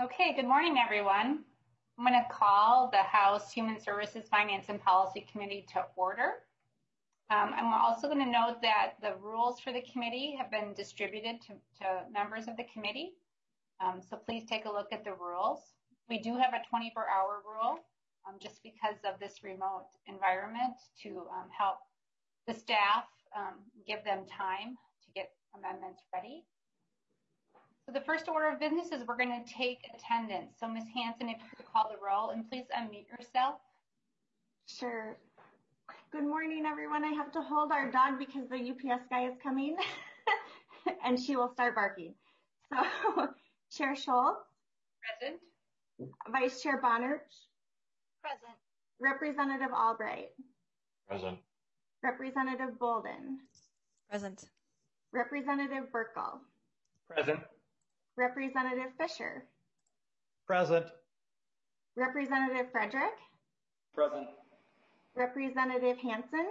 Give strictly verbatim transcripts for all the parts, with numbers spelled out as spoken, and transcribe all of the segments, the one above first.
Okay, good morning, everyone. I'm going to call the House Human Services, Finance, and Policy Committee to order. Um, I'm also going to note that the rules for the committee have been distributed to, to members of the committee. Um, so please take a look at the rules. We do have a twenty-four hour rule um, just because of this remote environment to um, help the staff, um, give them time to get amendments ready. So the first order of business is we're going to take attendance. So Miz Hanson, if you could call the roll and please unmute yourself. Sure. Good morning, everyone. I have to hold our dog because the U P S guy is coming and she will start barking. So Chair Schultz. Present. Vice Chair Bonner. Present. Representative Albright. Present. Representative Bolden. Present. Representative Burkle. Present. Representative Fisher. Present. Representative Frederick. Present. Representative Hanson.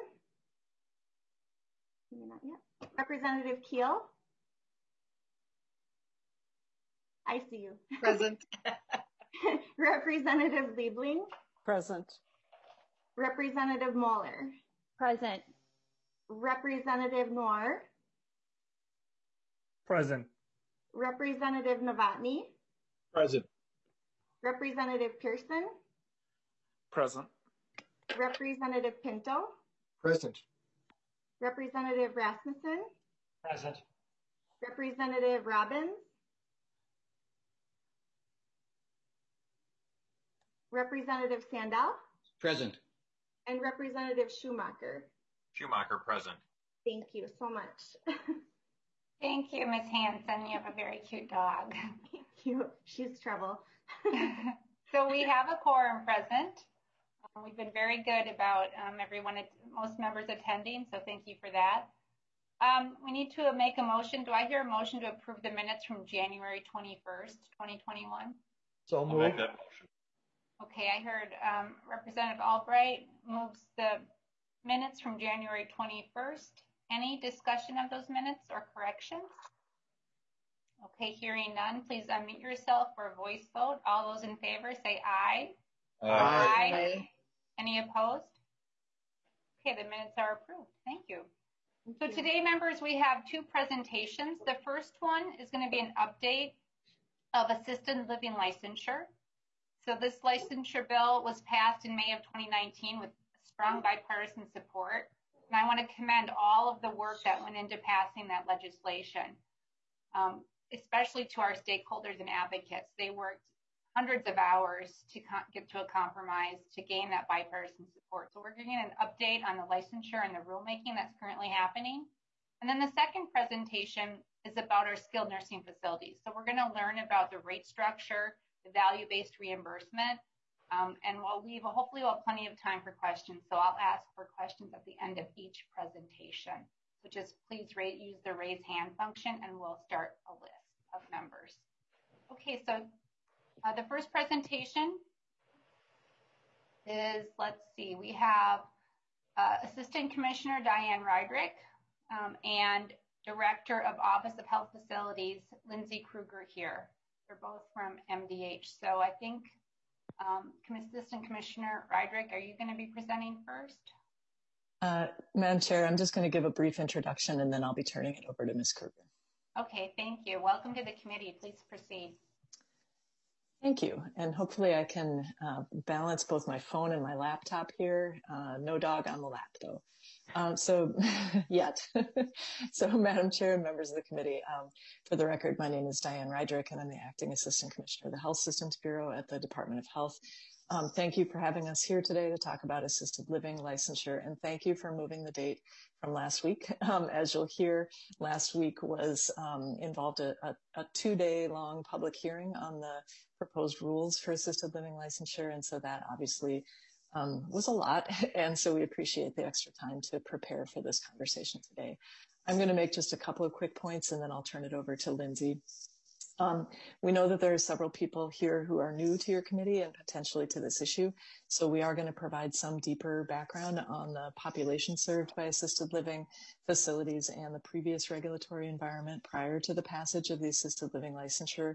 Not yet. Representative Keel. I see you. Present. Representative Liebling. Present. Representative Moeller. Present. Representative Noor. Present. Representative Novotny. Present. Representative Pearson. Present. Representative Pinto. Present. Representative Rasmussen. Present. Representative Robbins. Representative Sandell. Present. And Representative Schumacher. Schumacher present. Thank you so much. Thank you, Miz Hanson. You have a very cute dog. Thank you. She's trouble. So we have a quorum present. Um, we've been very good about um, everyone, most members attending, so thank you for that. Um, we need to make a motion. Do I hear a motion to approve the minutes from January twenty-first, twenty twenty-one? So move. I'll make that motion. Okay, I heard um, Representative Albright moves the minutes from January twenty-first. Any discussion of those minutes or corrections? Okay, hearing none, please unmute yourself for a voice vote. All those in favor say aye. Aye. Aye. Aye. Any opposed? Okay, the minutes are approved. Thank you. Thank so you. Today, members, we have two presentations. The first one is going to be an update of assisted living licensure. So this licensure bill was passed in May of twenty nineteen with strong bipartisan support. And I want to commend all of the work that went into passing that legislation, um, especially to our stakeholders and advocates. They worked hundreds of hours to get to a compromise to gain that bipartisan support. So we're getting an update on the licensure and the rulemaking that's currently happening. And then the second presentation is about our skilled nursing facilities. So we're going to learn about the rate structure, the value-based reimbursement, um, and we'll leave, hopefully we'll have plenty of time for questions. So I'll ask for questions at the end of each presentation. So just please rate, use the raise hand function and we'll start a list of members. Okay, so uh, the first presentation is, let's see, we have uh, Assistant Commissioner Diane Rydrick um, and Director of Office of Health Facilities, Lindsay Kruger here. They're both from M D H. So I think um, Assistant Commissioner Rydrick, are you going to be presenting first? Uh, Madam Chair, I'm just going to give a brief introduction and then I'll be turning it over to Miz Kruger. Okay, thank you. Welcome to the committee. Please proceed. Thank you. And hopefully I can uh, balance both my phone and my laptop here. Uh, no dog on the lap though. Um, so yet. So Madam Chair and members of the committee, um, for the record, my name is Diane Rydrick and I'm the Acting Assistant Commissioner of the Health Systems Bureau at the Department of Health. Um, thank you for having us here today to talk about assisted living licensure, and thank you for moving the date from last week. Um, as you'll hear, last week was um, involved a, a, a two-day long public hearing on the proposed rules for assisted living licensure, and so that obviously um, was a lot, and so we appreciate the extra time to prepare for this conversation today. I'm going to make just a couple of quick points, and then I'll turn it over to Lindsay. Um, we know that there are several people here who are new to your committee and potentially to this issue. So we are going to provide some deeper background on the population served by assisted living facilities and the previous regulatory environment prior to the passage of the assisted living licensure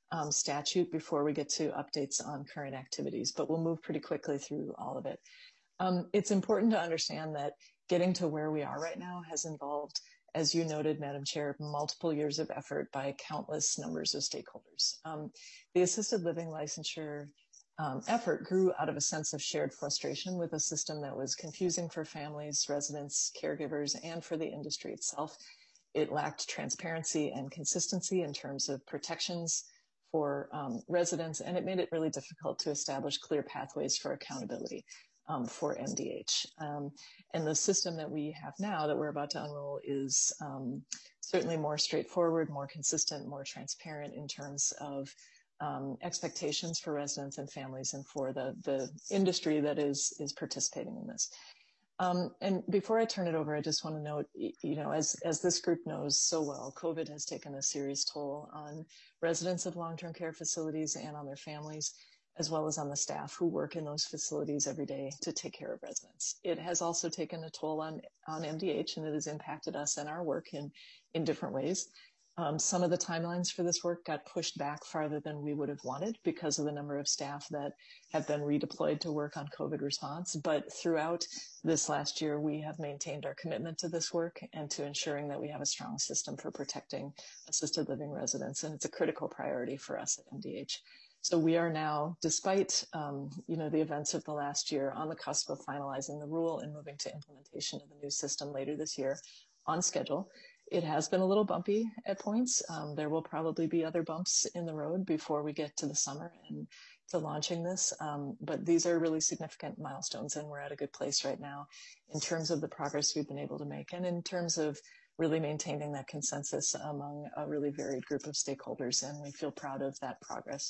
um, statute before we get to updates on current activities, but we'll move pretty quickly through all of it. Um, it's important to understand that getting to where we are right now has involved, as you noted, Madam Chair, multiple years of effort by countless numbers of stakeholders. Um, the assisted living licensure um, effort grew out of a sense of shared frustration with a system that was confusing for families, residents, caregivers, and for the industry itself. It lacked transparency and consistency in terms of protections for um, residents, and it made it really difficult to establish clear pathways for accountability. Um, for M D H. Um, and the system that we have now that we're about to unroll is um, certainly more straightforward, more consistent, more transparent in terms of um, expectations for residents and families and for the, the industry that is, is participating in this. Um, and before I turn it over, I just want to note, you know, as, as this group knows so well, COVID has taken a serious toll on residents of long-term care facilities and on their families, as well as on the staff who work in those facilities every day to take care of residents. It has also taken a toll on, on M D H, and it has impacted us and our work in, in different ways. Um, some of the timelines for this work got pushed back farther than we would have wanted because of the number of staff that have been redeployed to work on COVID response. But throughout this last year, we have maintained our commitment to this work and to ensuring that we have a strong system for protecting assisted living residents. And it's a critical priority for us at M D H. So we are now, despite um, you know, the events of the last year, on the cusp of finalizing the rule and moving to implementation of the new system later this year on schedule. It has been a little bumpy at points. Um, there will probably be other bumps in the road before we get to the summer and to launching this. Um, but these are really significant milestones, and we're at a good place right now in terms of the progress we've been able to make and in terms of really maintaining that consensus among a really varied group of stakeholders, and we feel proud of that progress.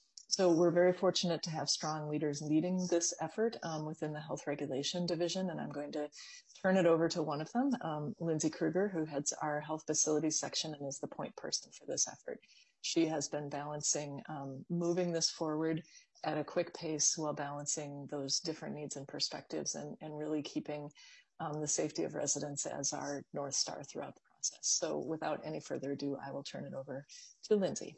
So we're very fortunate to have strong leaders leading this effort um, within the Health Regulation Division, and I'm going to turn it over to one of them, um, Lindsay Kruger, who heads our Health Facilities section and is the point person for this effort. She has been balancing um, moving this forward at a quick pace while balancing those different needs and perspectives and, and really keeping um, the safety of residents as our North Star throughout the process. So without any further ado, I will turn it over to Lindsay.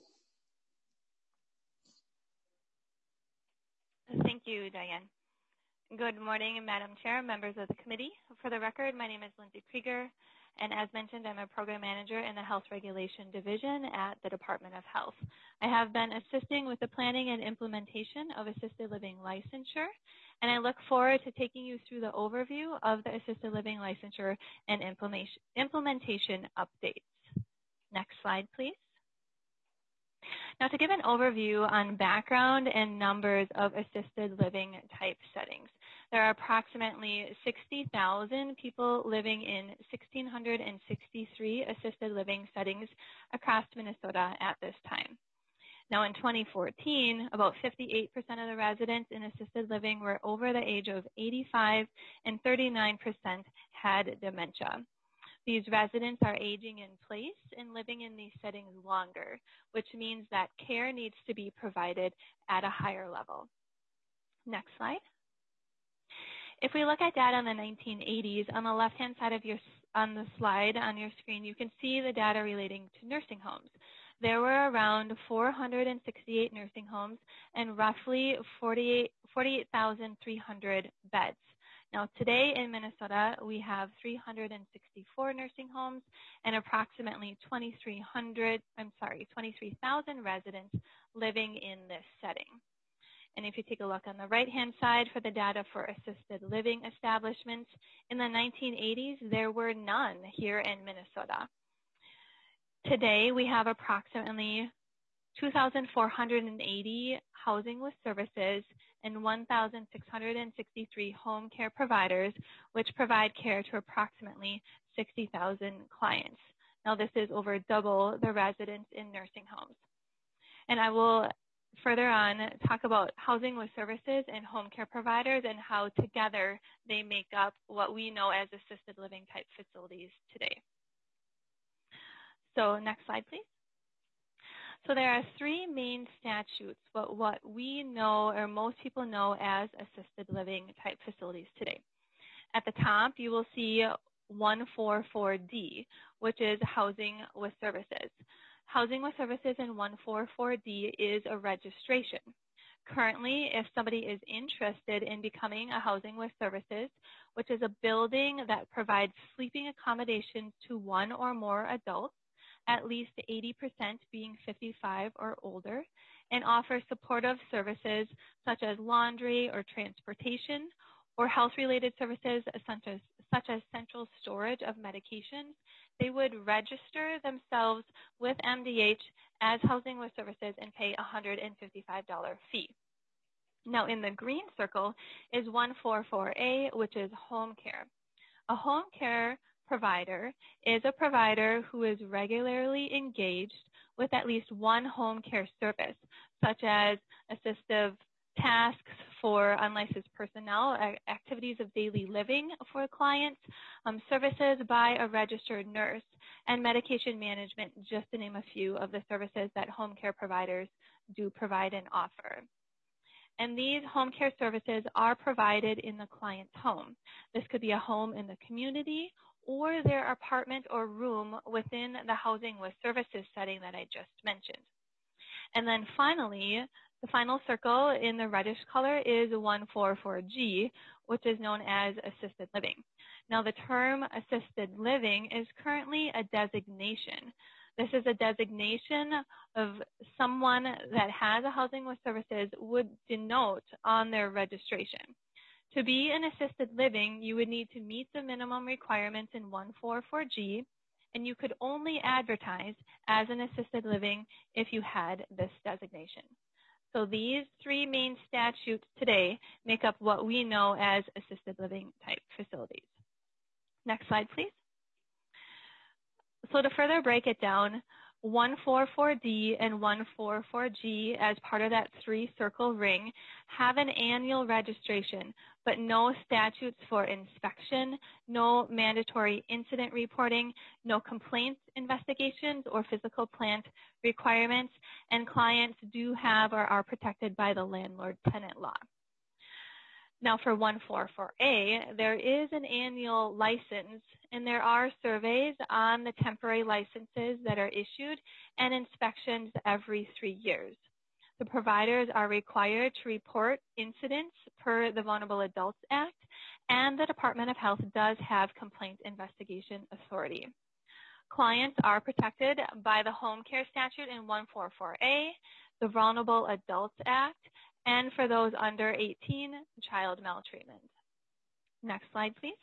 Thank you, Diane. Good morning, Madam Chair, members of the committee. For the record, my name is Lindsay Krieger, and as mentioned, I'm a program manager in the Health Regulation Division at the Department of Health. I have been assisting with the planning and implementation of assisted living licensure, and I look forward to taking you through the overview of the assisted living licensure and implementation, implementation updates. Next slide, please. Now, to give an overview on background and numbers of assisted living type settings, there are approximately sixty thousand people living in one thousand six hundred sixty-three assisted living settings across Minnesota at this time. Now, in twenty fourteen, about fifty-eight percent of the residents in assisted living were over the age of eighty-five, and thirty-nine percent had dementia. These residents are aging in place and living in these settings longer, which means that care needs to be provided at a higher level. Next slide. If we look at data in the nineteen eighties, on the left-hand side of your on the slide on your screen, you can see the data relating to nursing homes. There were around four hundred sixty-eight nursing homes and roughly forty-eight thousand three hundred beds. Now, today in Minnesota, we have three hundred sixty-four nursing homes and approximately twenty-three hundred, I'm sorry, twenty-three thousand residents living in this setting. And if you take a look on the right-hand side for the data for assisted living establishments, in the nineteen eighties, there were none here in Minnesota. Today, we have approximately two thousand four hundred eighty housing with services and one thousand six hundred sixty-three home care providers, which provide care to approximately sixty thousand clients. Now, this is over double the residents in nursing homes. And I will further on talk about housing with services and home care providers and how together they make up what we know as assisted living type facilities today. So next slide, please. So there are three main statutes, but what we know or most people know as assisted living type facilities today. At the top, you will see one forty-four D, which is housing with services. Housing with Services in one forty-four D is a registration. Currently, if somebody is interested in becoming a Housing with Services, which is a building that provides sleeping accommodations to one or more adults, at least eighty percent being fifty-five or older, and offers supportive services such as laundry or transportation, or health-related services such as, such as central storage of medications, they would register themselves with M D H as Housing with Services and pay a one hundred fifty-five dollars fee. Now, in the green circle is one forty-four A, which is home care. A home care provider is a provider who is regularly engaged with at least one home care service, such as assistive tasks for unlicensed personnel, activities of daily living for clients, um, services by a registered nurse, and medication management, just to name a few of the services that home care providers do provide and offer. And these home care services are provided in the client's home. This could be a home in the community or their apartment or room within the Housing with Services setting that I just mentioned. And then finally, the final circle in the reddish color is one forty-four G, which is known as assisted living. Now, the term assisted living is currently a designation. This is a designation of someone that has a Housing with Services would denote on their registration. To be an assisted living, you would need to meet the minimum requirements in one forty-four G, and you could only advertise as an assisted living if you had this designation. So these three main statutes today make up what we know as assisted living type facilities. Next slide, please. So to further break it down, one forty-four D and one forty-four G, as part of that three-circle ring, have an annual registration, but no statutes for inspection, no mandatory incident reporting, no complaints investigations or physical plant requirements, and clients do have or are protected by the landlord-tenant law. Now for one forty-four A, there is an annual license, and there are surveys on the temporary licenses that are issued and inspections every three years. The providers are required to report incidents per the Vulnerable Adults Act, and the Department of Health does have complaint investigation authority. Clients are protected by the Home Care Statute in one forty-four A, the Vulnerable Adults Act, and for those under eighteen, child maltreatment. Next slide, please.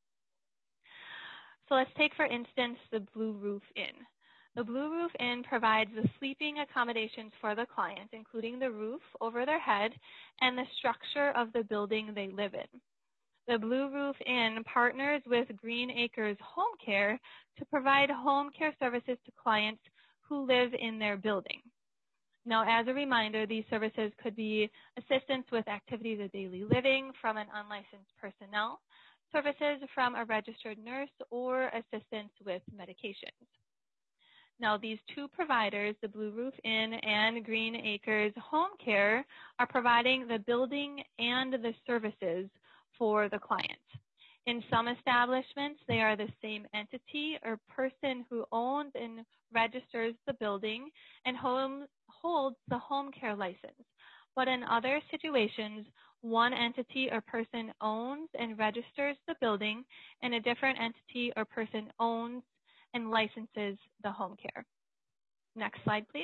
So let's take, for instance, the Blue Roof Inn. The Blue Roof Inn provides the sleeping accommodations for the client, including the roof over their head and the structure of the building they live in. The Blue Roof Inn partners with Green Acres Home Care to provide home care services to clients who live in their building. Now, as a reminder, these services could be assistance with activities of daily living from an unlicensed personnel, services from a registered nurse, or assistance with medications. Now, these two providers, the Blue Roof Inn and Green Acres Home Care, are providing the building and the services for the client. In some establishments, they are the same entity or person who owns and registers the building and home, holds the home care license. But in other situations, one entity or person owns and registers the building, and a different entity or person owns and licenses the home care. Next slide, please.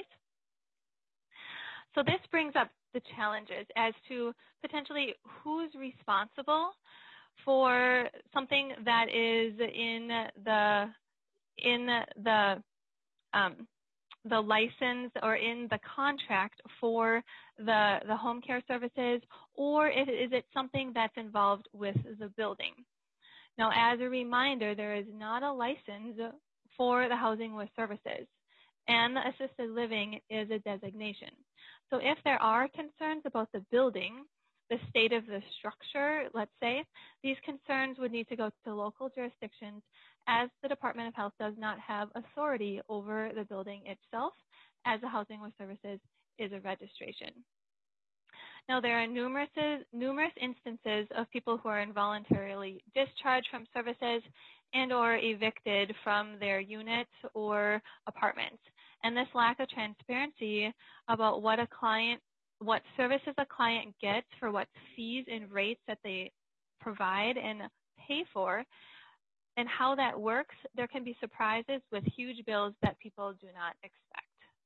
So this brings up the challenges as to potentially who's responsible for something that is in the in the um, the license or in the contract for the the home care services, or if, is it something that's involved with the building? Now, as a reminder, there is not a license for the Housing with Services, and the assisted living is a designation. So if there are concerns about the building, the state of the structure, let's say, these concerns would need to go to local jurisdictions, as the Department of Health does not have authority over the building itself, as the Housing with Services is a registration. Now, there are numerous, numerous instances of people who are involuntarily discharged from services and or evicted from their units or apartments. And this lack of transparency about what a client, what services a client gets for what fees and rates that they provide and pay for, and how that works, there can be surprises with huge bills that people do not expect.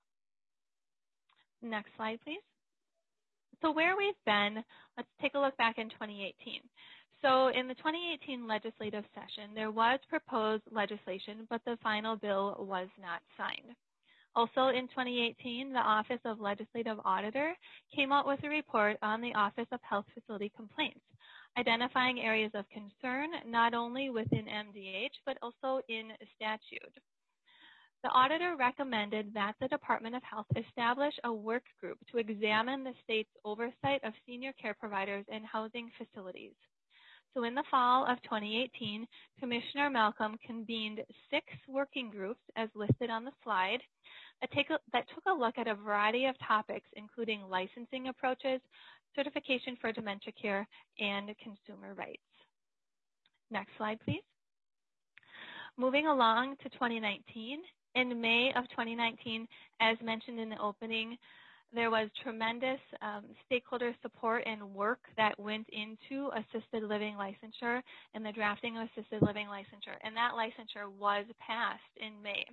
Next slide, please. So where we've been, let's take a look back in twenty eighteen. So in the twenty eighteen legislative session, there was proposed legislation, but the final bill was not signed. Also in twenty eighteen, the Office of Legislative Auditor came out with a report on the Office of Health Facility Complaints, identifying areas of concern not only within M D H, but also in statute. The auditor recommended that the Department of Health establish a work group to examine the state's oversight of senior care providers and housing facilities. So in the fall of twenty eighteen, Commissioner Malcolm convened six working groups, as listed on the slide, that, take a, that took a look at a variety of topics, including licensing approaches, certification for dementia care, and consumer rights. Next slide, please. Moving along to twenty nineteen, in May of twenty nineteen, as mentioned in the opening, there was tremendous um, stakeholder support and work that went into assisted living licensure and the drafting of assisted living licensure, and that licensure was passed in May.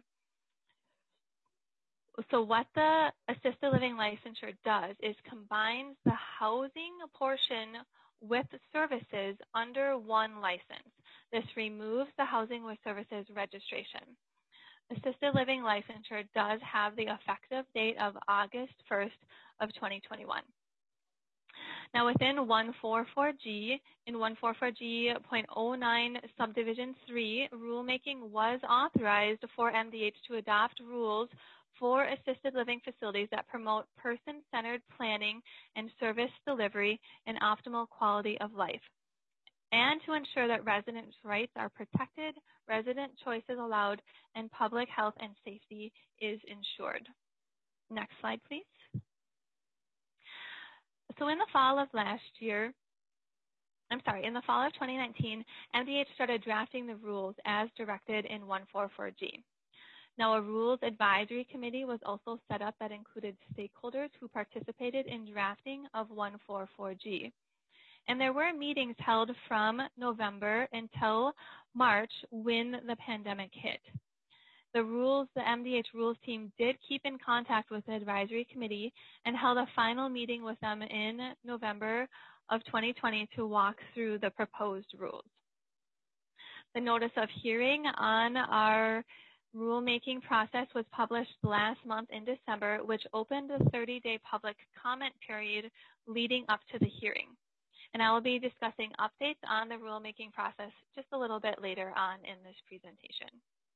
So what the assisted living licensure does is combines the housing portion with services under one license. This removes the housing with services registration. Assisted living licensure does have the effective date of August first of twenty twenty-one. Now within one forty-four G, in one forty-four G point oh nine subdivision three, rulemaking was authorized for M D H to adopt rules for assisted living facilities that promote person-centered planning and service delivery and optimal quality of life, and to ensure that residents' rights are protected, resident choice is allowed, and public health and safety is ensured. Next slide, please. So in the fall of last year, I'm sorry, in the fall of twenty nineteen, M D H started drafting the rules as directed in one forty-four G. Now, a rules advisory committee was also set up that included stakeholders who participated in drafting of one forty-four G. And there were meetings held from November until March when the pandemic hit. The rules, the M D H rules team did keep in contact with the advisory committee and held a final meeting with them in November of twenty twenty to walk through the proposed rules. The notice of hearing on our rulemaking process was published last month in December, which opened a thirty day public comment period leading up to the hearing. And I will be discussing updates on the rulemaking process just a little bit later on in this presentation.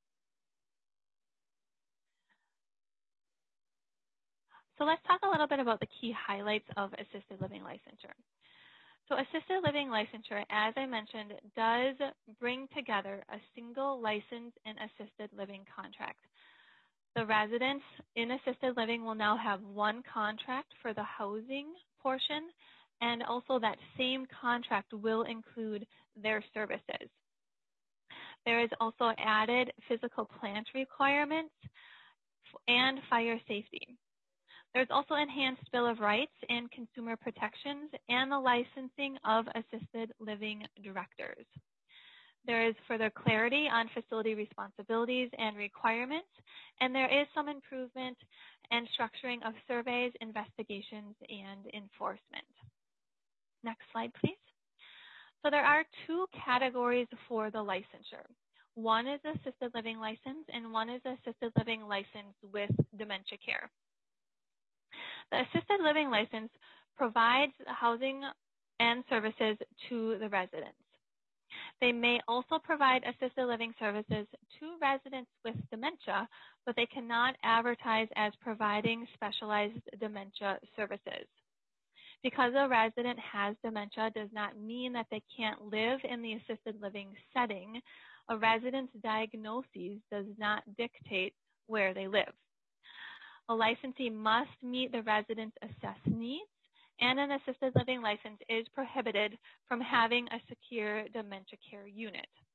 So let's talk a little bit about the key highlights of assisted living licensure. So assisted living licensure, as I mentioned, does bring together a single license and assisted living contract. The residents in assisted living will now have one contract for the housing portion, and also that same contract will include their services. There is also added physical plant requirements and fire safety. There's also enhanced Bill of Rights and consumer protections and the licensing of assisted living directors. There is further clarity on facility responsibilities and requirements, and there is some improvement and structuring of surveys, investigations, and enforcement. Next slide, please. So there are two categories for the licensure. One is assisted living license, and one is assisted living license with dementia care. The assisted living license provides housing and services to the residents. They may also provide assisted living services to residents with dementia, but they cannot advertise as providing specialized dementia services. Because a resident has dementia does not mean that they can't live in the assisted living setting. A resident's diagnosis does not dictate where they live. A licensee must meet the resident's assessed needs, and an assisted living license is prohibited from having a secure dementia care unit.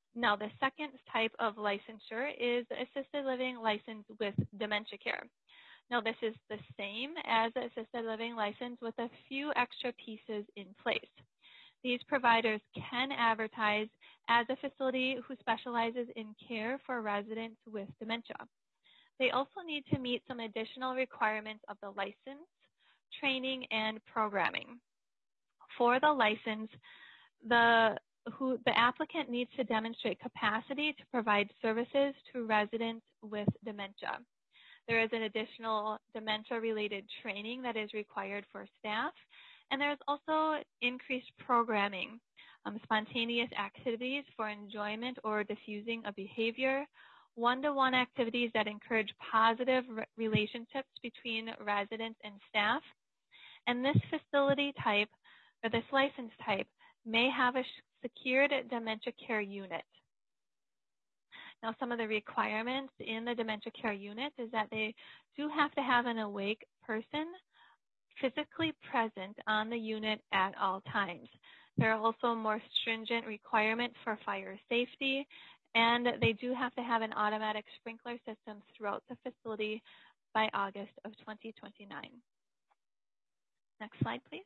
Now, the second type of licensure is assisted living license with dementia care. Now, this is the same as the assisted living license with a few extra pieces in place. These providers can advertise as a facility who specializes in care for residents with dementia. They also need to meet some additional requirements of the license, training, and programming. For the license, the, who, the applicant needs to demonstrate capacity to provide services to residents with dementia. There is an additional dementia-related training that is required for staff, and there's also increased programming, um, spontaneous activities for enjoyment or diffusing of behavior, one-to-one activities that encourage positive re relationships between residents and staff. And this facility type, or this license type, may have a secured dementia care unit. Now, some of the requirements in the dementia care unit is that they do have to have an awake person physically present on the unit at all times. There are also more stringent requirements for fire safety, and they do have to have an automatic sprinkler system throughout the facility by August of twenty twenty-nine. Next slide, please.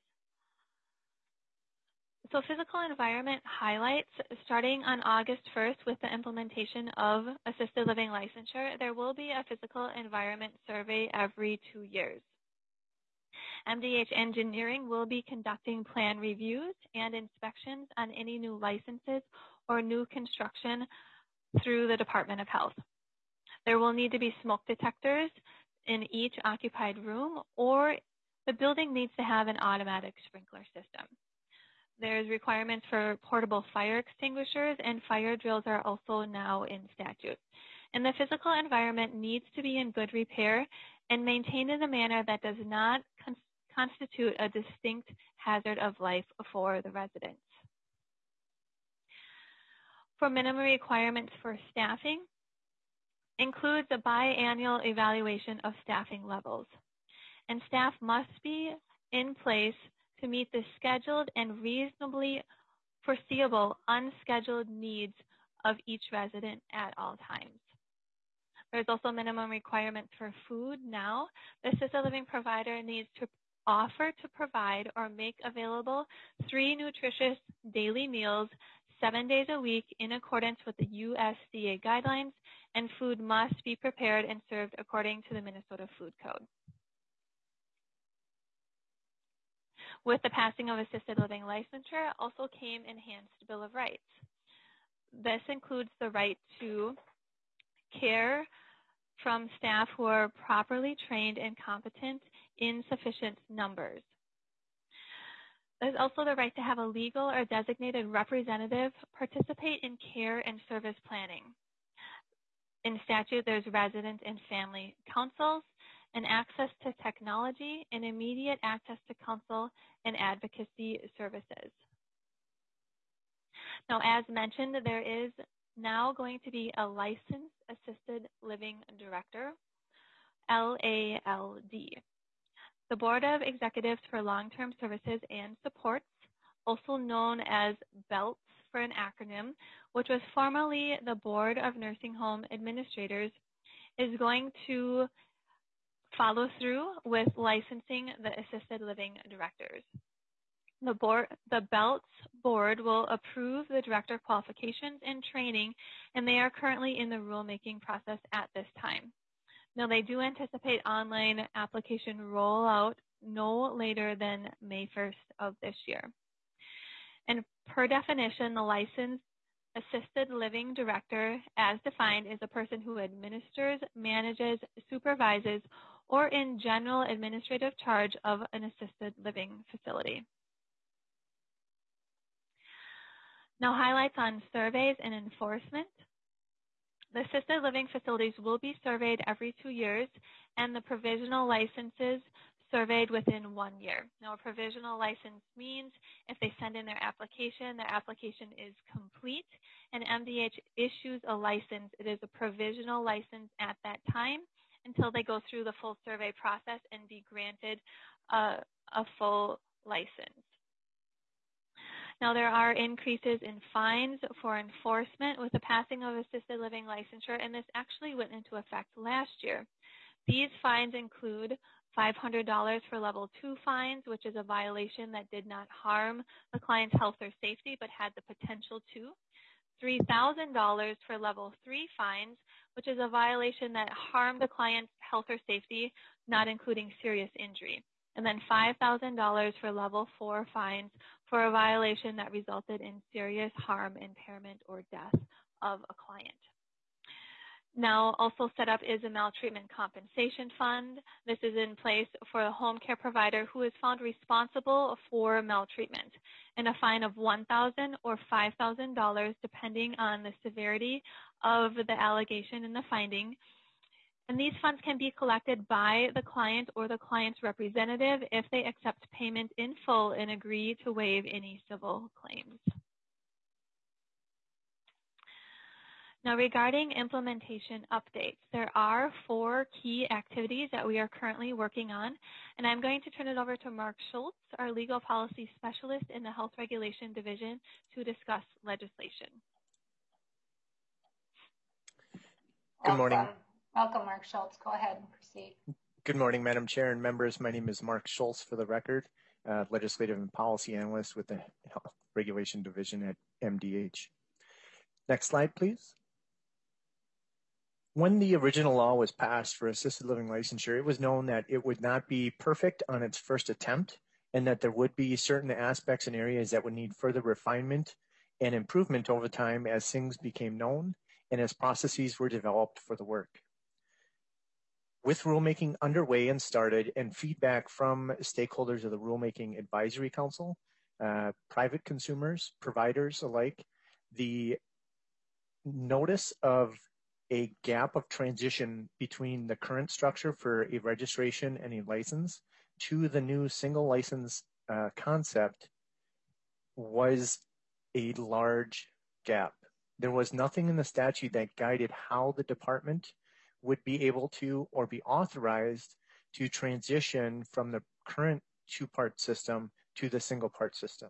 So physical environment highlights, starting on August first with the implementation of assisted living licensure, there will be a physical environment survey every two years. M D H Engineering will be conducting plan reviews and inspections on any new licenses or new construction through the Department of Health. There will need to be smoke detectors in each occupied room, or the building needs to have an automatic sprinkler system. There's requirements for portable fire extinguishers, and fire drills are also now in statute. And the physical environment needs to be in good repair and maintained in a manner that does not con constitute a distinct hazard of life for the residents. For minimum requirements for staffing, includes a biannual evaluation of staffing levels. And staff must be in place to meet the scheduled and reasonably foreseeable unscheduled needs of each resident at all times. There's also minimum requirements for food now. The assisted living provider needs to offer to provide or make available three nutritious daily meals seven days a week in accordance with the U S D A guidelines, and food must be prepared and served according to the Minnesota Food Code. With the passing of assisted living licensure also came enhanced Bill of Rights. This includes the right to care from staff who are properly trained and competent in sufficient numbers. There's also the right to have a legal or designated representative participate in care and service planning. In statute, there's resident and family councils, and access to technology, and immediate access to counsel and advocacy services. Now, as mentioned, there is now going to be a licensed assisted living director, L A L D. The Board of Executives for Long-Term Services and Supports, also known as BELTS for an acronym, which was formerly the Board of Nursing Home Administrators, is going to follow through with licensing the assisted living directors. The, board, the BELTS board will approve the director qualifications and training, and they are currently in the rulemaking process at this time. Now, they do anticipate online application rollout no later than May first of this year. And per definition, the licensed assisted living director, as defined, is a person who administers, manages, supervises, or in general administrative charge of an assisted living facility. Now, highlights on surveys and enforcement. The assisted living facilities will be surveyed every two years, and the provisional licenses surveyed within one year. Now, a provisional license means if they send in their application, their application is complete, and M D H issues a license. It is a provisional license at that time until they go through the full survey process and be granted uh, a full license. Now, there are increases in fines for enforcement with the passing of assisted living licensure, and this actually went into effect last year. These fines include five hundred dollars for level two fines, which is a violation that did not harm the client's health or safety but had the potential to. three thousand dollars for level three fines, which is a violation that harmed the client's health or safety, not including serious injury. And then five thousand dollars for level four fines for a violation that resulted in serious harm, impairment, or death of a client. Now, also set up is a maltreatment compensation fund. This is in place for a home care provider who is found responsible for maltreatment, and a fine of one thousand dollars or five thousand dollars depending on the severity of the allegation and the finding. And these funds can be collected by the client or the client's representative if they accept payment in full and agree to waive any civil claims. Now, regarding implementation updates, there are four key activities that we are currently working on, and I'm going to turn it over to Mark Schultz, our legal policy specialist in the Health Regulation Division, to discuss legislation. Good morning. Welcome, Welcome Mark Schultz. Go ahead and proceed. Good morning, Madam Chair and members. My name is Mark Schultz, for the record, uh, Legislative and Policy Analyst with the Health Regulation Division at M D H. Next slide, please. When the original law was passed for assisted living licensure, it was known that it would not be perfect on its first attempt and that there would be certain aspects and areas that would need further refinement and improvement over time as things became known and as processes were developed for the work. With rulemaking underway and started and feedback from stakeholders of the Rulemaking Advisory Council, uh, private consumers, providers alike, the notice of a gap of transition between the current structure for a registration and a license to the new single license uh, concept was a large gap. There was nothing in the statute that guided how the department would be able to or be authorized to transition from the current two-part system to the single-part system.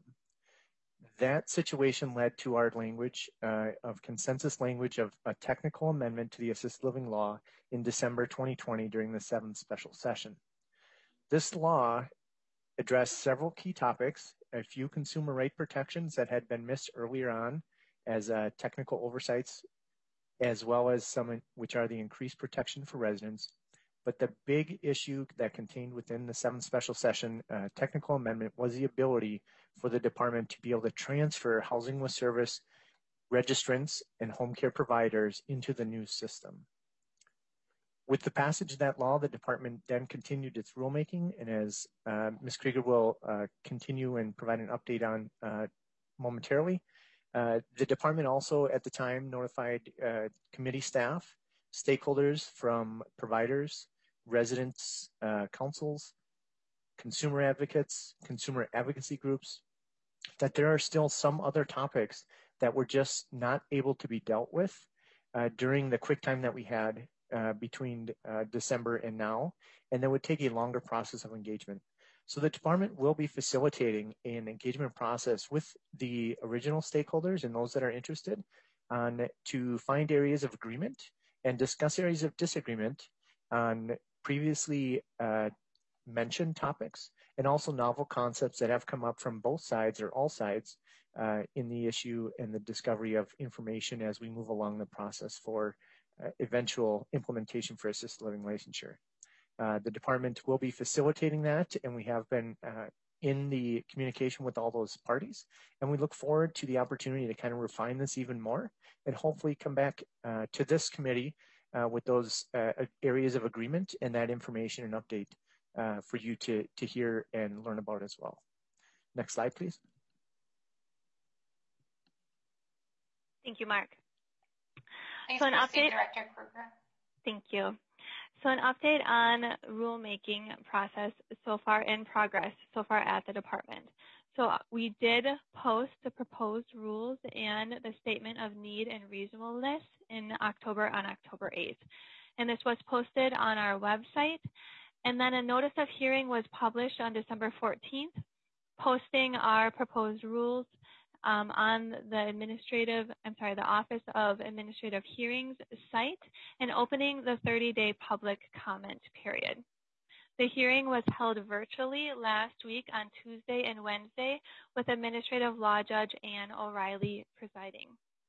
That situation led to our language uh, of consensus language of a technical amendment to the assisted living law in December twenty twenty during the seventh special session. This law addressed several key topics, a few consumer right protections that had been missed earlier on as uh, technical oversights, as well as some which are the increased protection for residents. But the big issue that contained within the seventh special session uh, technical amendment was the ability for the department to be able to transfer housing with service registrants and home care providers into the new system. With the passage of that law, the department then continued its rulemaking, and as uh, Miz Krieger will uh, continue and provide an update on uh, momentarily, uh, the department also at the time notified uh, committee staff, stakeholders from providers, residents, uh, councils, consumer advocates, consumer advocacy groups, that there are still some other topics that were just not able to be dealt with uh, during the quick time that we had uh, between uh, December and now, and that would take a longer process of engagement. So the department will be facilitating an engagement process with the original stakeholders and those that are interested on to find areas of agreement and discuss areas of disagreement on previously uh, mentioned topics and also novel concepts that have come up from both sides or all sides uh, in the issue and the discovery of information as we move along the process for uh, eventual implementation for assisted living licensure. Uh, the department will be facilitating that, and we have been uh, in the communication with all those parties, and we look forward to the opportunity to kind of refine this even more and hopefully come back uh, to this committee uh, with those uh, areas of agreement and that information and update uh, for you to, to hear and learn about as well. Next slide, please. Thank you, Mark. Please so an proceed, update, Director Kruger. Thank you. So an update on rulemaking process so far in progress, so far at the department. So we did post the proposed rules and the statement of need and reasonableness in October on October eighth. And this was posted on our website. And then a notice of hearing was published on December fourteenth, posting our proposed rules um, on the administrative, I'm sorry, the Office of Administrative Hearings site and opening the thirty-day public comment period. The hearing was held virtually last week on Tuesday and Wednesday with Administrative Law Judge Ann O'Reilly presiding.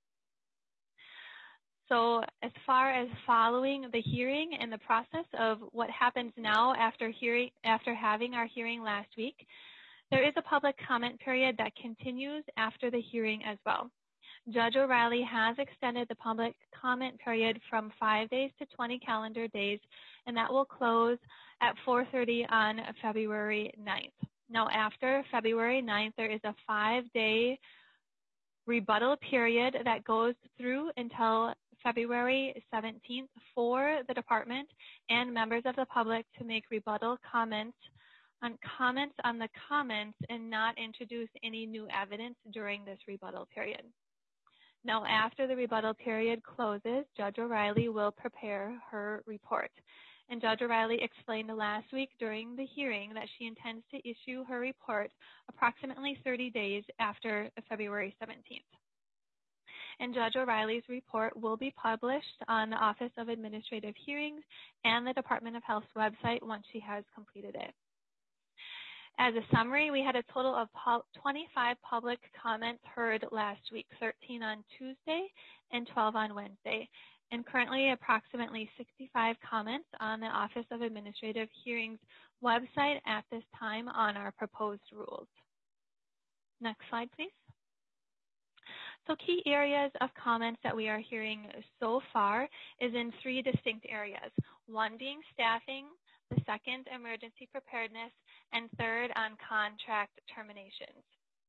So as far as following the hearing and the process of what happens now after hearing, after having our hearing last week, there is a public comment period that continues after the hearing as well. Judge O'Reilly has extended the public comment period from five days to twenty calendar days, and that will close at four thirty on February ninth. Now, after February ninth, there is a five-day rebuttal period that goes through until February seventeenth for the department and members of the public to make rebuttal comments on comments on the comments and not introduce any new evidence during this rebuttal period. Now, after the rebuttal period closes, Judge O'Reilly will prepare her report. And Judge O'Reilly explained last week during the hearing that she intends to issue her report approximately thirty days after February seventeenth. And Judge O'Reilly's report will be published on the Office of Administrative Hearings and the Department of Health's website once she has completed it. As a summary, we had a total of twenty-five public comments heard last week, thirteen on Tuesday and twelve on Wednesday, and currently approximately sixty-five comments on the Office of Administrative Hearings website at this time on our proposed rules. Next slide, please. So key areas of comments that we are hearing so far is in three distinct areas, one being staffing, the second, emergency preparedness, and third, on contract terminations.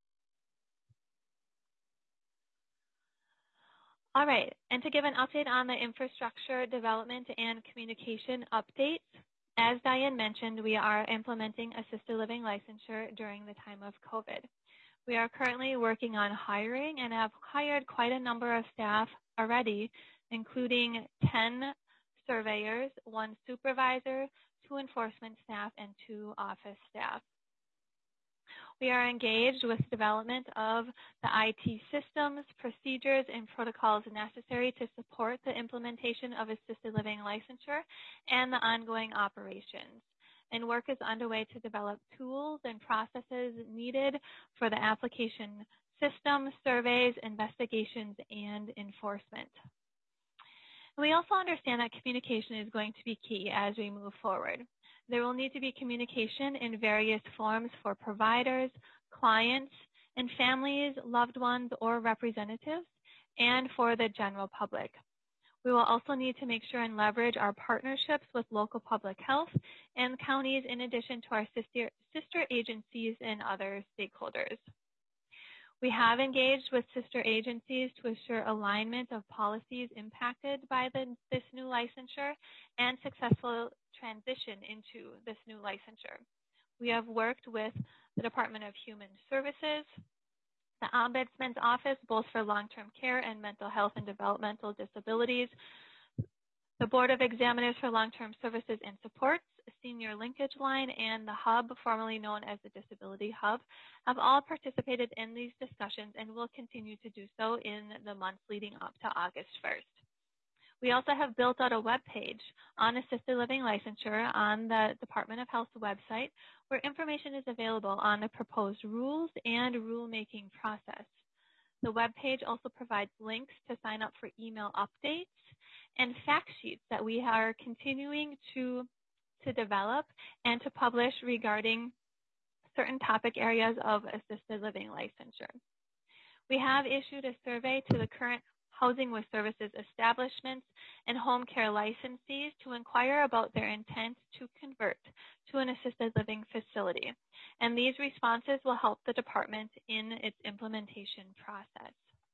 All right, and to give an update on the infrastructure development and communication updates, as Diane mentioned, we are implementing assisted living licensure during the time of COVID. We are currently working on hiring and have hired quite a number of staff already, including ten surveyors, one supervisor, two enforcement staff, and two office staff. We are engaged with development of the I T systems, procedures, and protocols necessary to support the implementation of assisted living licensure and the ongoing operations. And work is underway to develop tools and processes needed for the application system, surveys, investigations, and enforcement. We also understand that communication is going to be key as we move forward. There will need to be communication in various forms for providers, clients, and families, loved ones, or representatives, and for the general public. We will also need to make sure and leverage our partnerships with local public health and counties in addition to our sister, sister agencies and other stakeholders. We have engaged with sister agencies to assure alignment of policies impacted by the, this new licensure and successful transition into this new licensure. We have worked with the Department of Human Services, the Ombudsman's Office, both for long-term care and mental health and developmental disabilities, the Board of Examiners for Long-Term Services and Supports, Senior Linkage Line, and the Hub, formerly known as the Disability Hub, have all participated in these discussions and will continue to do so in the months leading up to August first. We also have built out a web page on assisted living licensure on the Department of Health's website where information is available on the proposed rules and rulemaking process. The web page also provides links to sign up for email updates and fact sheets that we are continuing to, to develop and to publish regarding certain topic areas of assisted living licensure. We have issued a survey to the current Housing with Services establishments and home care licensees to inquire about their intent to convert to an assisted living facility. And these responses will help the department in its implementation process.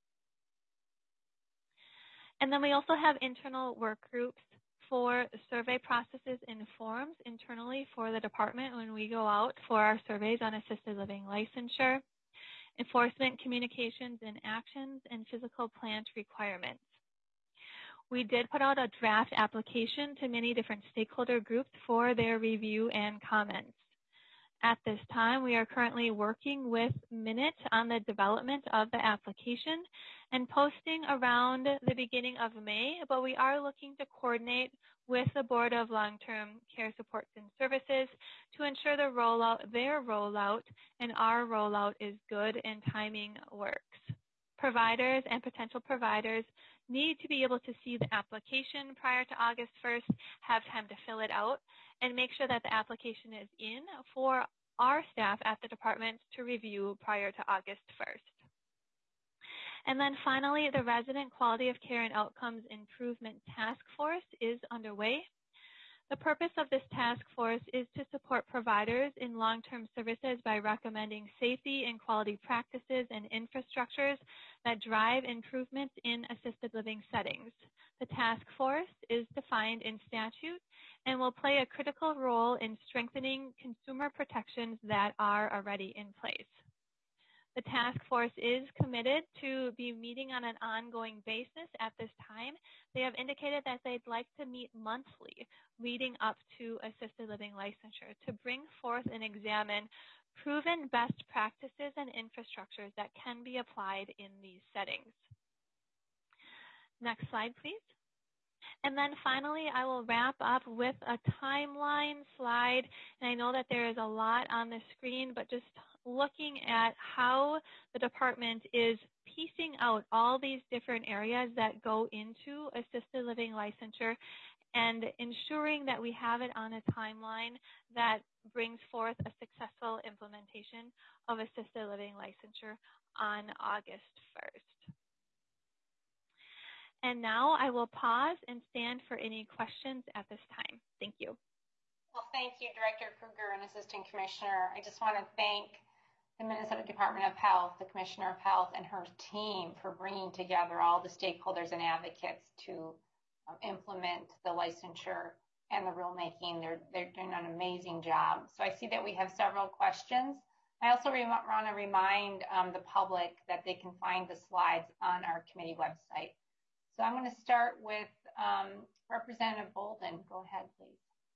And then we also have internal work groups for survey processes and forms internally for the department when we go out for our surveys on assisted living licensure, enforcement, communications and actions, and physical plant requirements. We did put out a draft application to many different stakeholder groups for their review and comments. At this time, we are currently working with Minute on the development of the application and posting around the beginning of May, but we are looking to coordinate with the Board of Long-Term Care Supports and Services to ensure the rollout, their rollout and our rollout is good and timing works. Providers and potential providers need to be able to see the application prior to August first, have time to fill it out, and make sure that the application is in for our staff at the department to review prior to August first. And then finally, the Resident Quality of Care and Outcomes Improvement Task Force is underway. The purpose of this task force is to support providers in long-term services by recommending safety and quality practices and infrastructures that drive improvements in assisted living settings. The task force is defined in statute and will play a critical role in strengthening consumer protections that are already in place. The task force is committed to be meeting on an ongoing basis at this time. They have indicated that they'd like to meet monthly leading up to assisted living licensure to bring forth and examine proven best practices and infrastructures that can be applied in these settings. Next slide, please. And then finally, I will wrap up with a timeline slide. And I know that there is a lot on the screen, but just looking at how the department is piecing out all these different areas that go into assisted living licensure and ensuring that we have it on a timeline that brings forth a successful implementation of assisted living licensure on August first. And now I will pause and stand for any questions at this time. Thank you. Well, thank you, Director Kruger and Assistant Commissioner. I just want to thank the Minnesota Department of Health, the Commissioner of Health, and her team for bringing together all the stakeholders and advocates to um, implement the licensure and the rulemaking. They're, they're doing an amazing job. So I see that we have several questions. I also want to remind um, the public that they can find the slides on our committee website. So I'm going to start with um, Representative Bolden. Go ahead, please.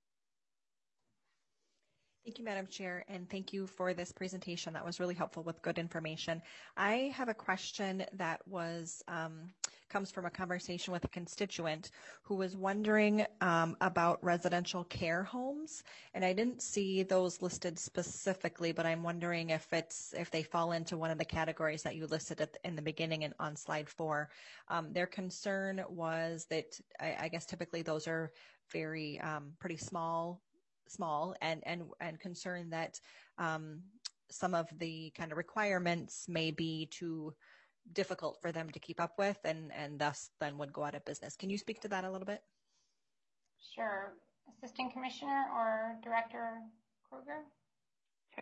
Thank you, Madam Chair, and thank you for this presentation. That was really helpful with good information. I have a question that was um, comes from a conversation with a constituent who was wondering um, about residential care homes, and I didn't see those listed specifically, but I'm wondering if it's if they fall into one of the categories that you listed at the, in the beginning and on slide four. Um, their concern was that I, I guess typically those are very um, pretty small. small and, and, and concerned that um, some of the kind of requirements may be too difficult for them to keep up with and, and thus then would go out of business. Can you speak to that a little bit? Sure. Assistant Commissioner or Director Kruger? Sure.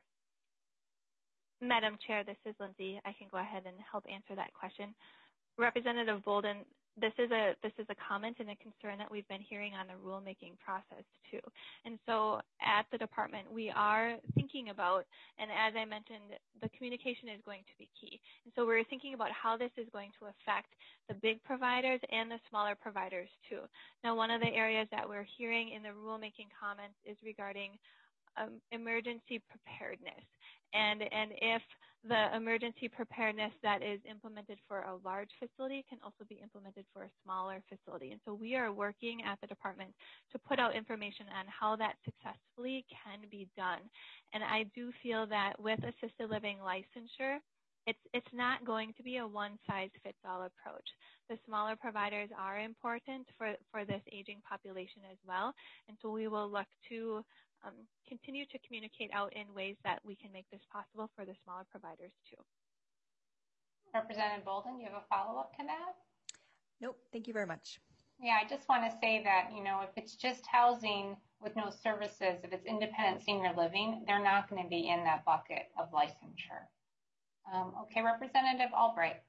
Madam Chair, this is Lindsay. I can go ahead and help answer that question. Representative Bolden, This is a this is a comment and a concern that we've been hearing on the rulemaking process too. And so at the department, we are thinking about, and as I mentioned, the communication is going to be key. And so we're thinking about how this is going to affect the big providers and the smaller providers too. Now, one of the areas that we're hearing in the rulemaking comments is regarding um, emergency preparedness. And, and if the emergency preparedness that is implemented for a large facility can also be implemented for a smaller facility. And so we are working at the department to put out information on how that successfully can be done. And I do feel that with assisted living licensure, it's, it's not going to be a one-size-fits-all approach. The smaller providers are important for, for this aging population as well. And so we will look to Um, continue to communicate out in ways that we can make this possible for the smaller providers too. Representative Bolden, do you have a follow-up to that? Nope, thank you very much. Yeah, I just want to say that, you know, if it's just housing with no services, if it's independent senior living, they're not going to be in that bucket of licensure. Um, okay, Representative Albright.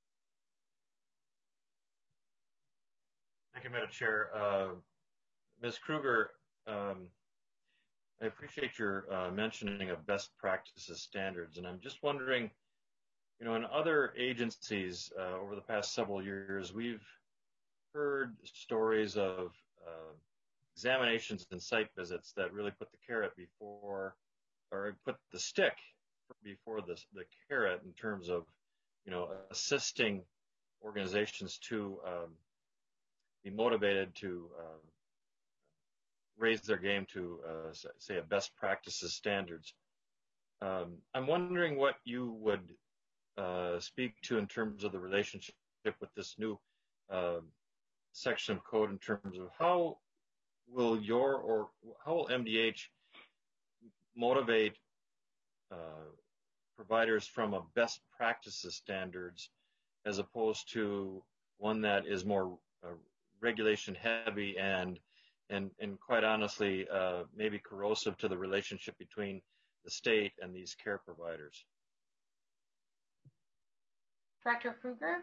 Thank you, Madam Chair. Uh, Miz Kruger, um, I appreciate your uh, mentioning of best practices standards, and I'm just wondering, you know, in other agencies uh, over the past several years, we've heard stories of uh, examinations and site visits that really put the carrot before or put the stick before the, the carrot in terms of, you know, assisting organizations to um, be motivated to uh, raise their game to, uh, say, a best practices standards. Um, I'm wondering what you would uh, speak to in terms of the relationship with this new uh, section of code in terms of how will your or how will M D H motivate uh, providers from a best practices standards as opposed to one that is more uh, regulation heavy and and and quite honestly uh, maybe corrosive to the relationship between the state and these care providers. Director Kruger?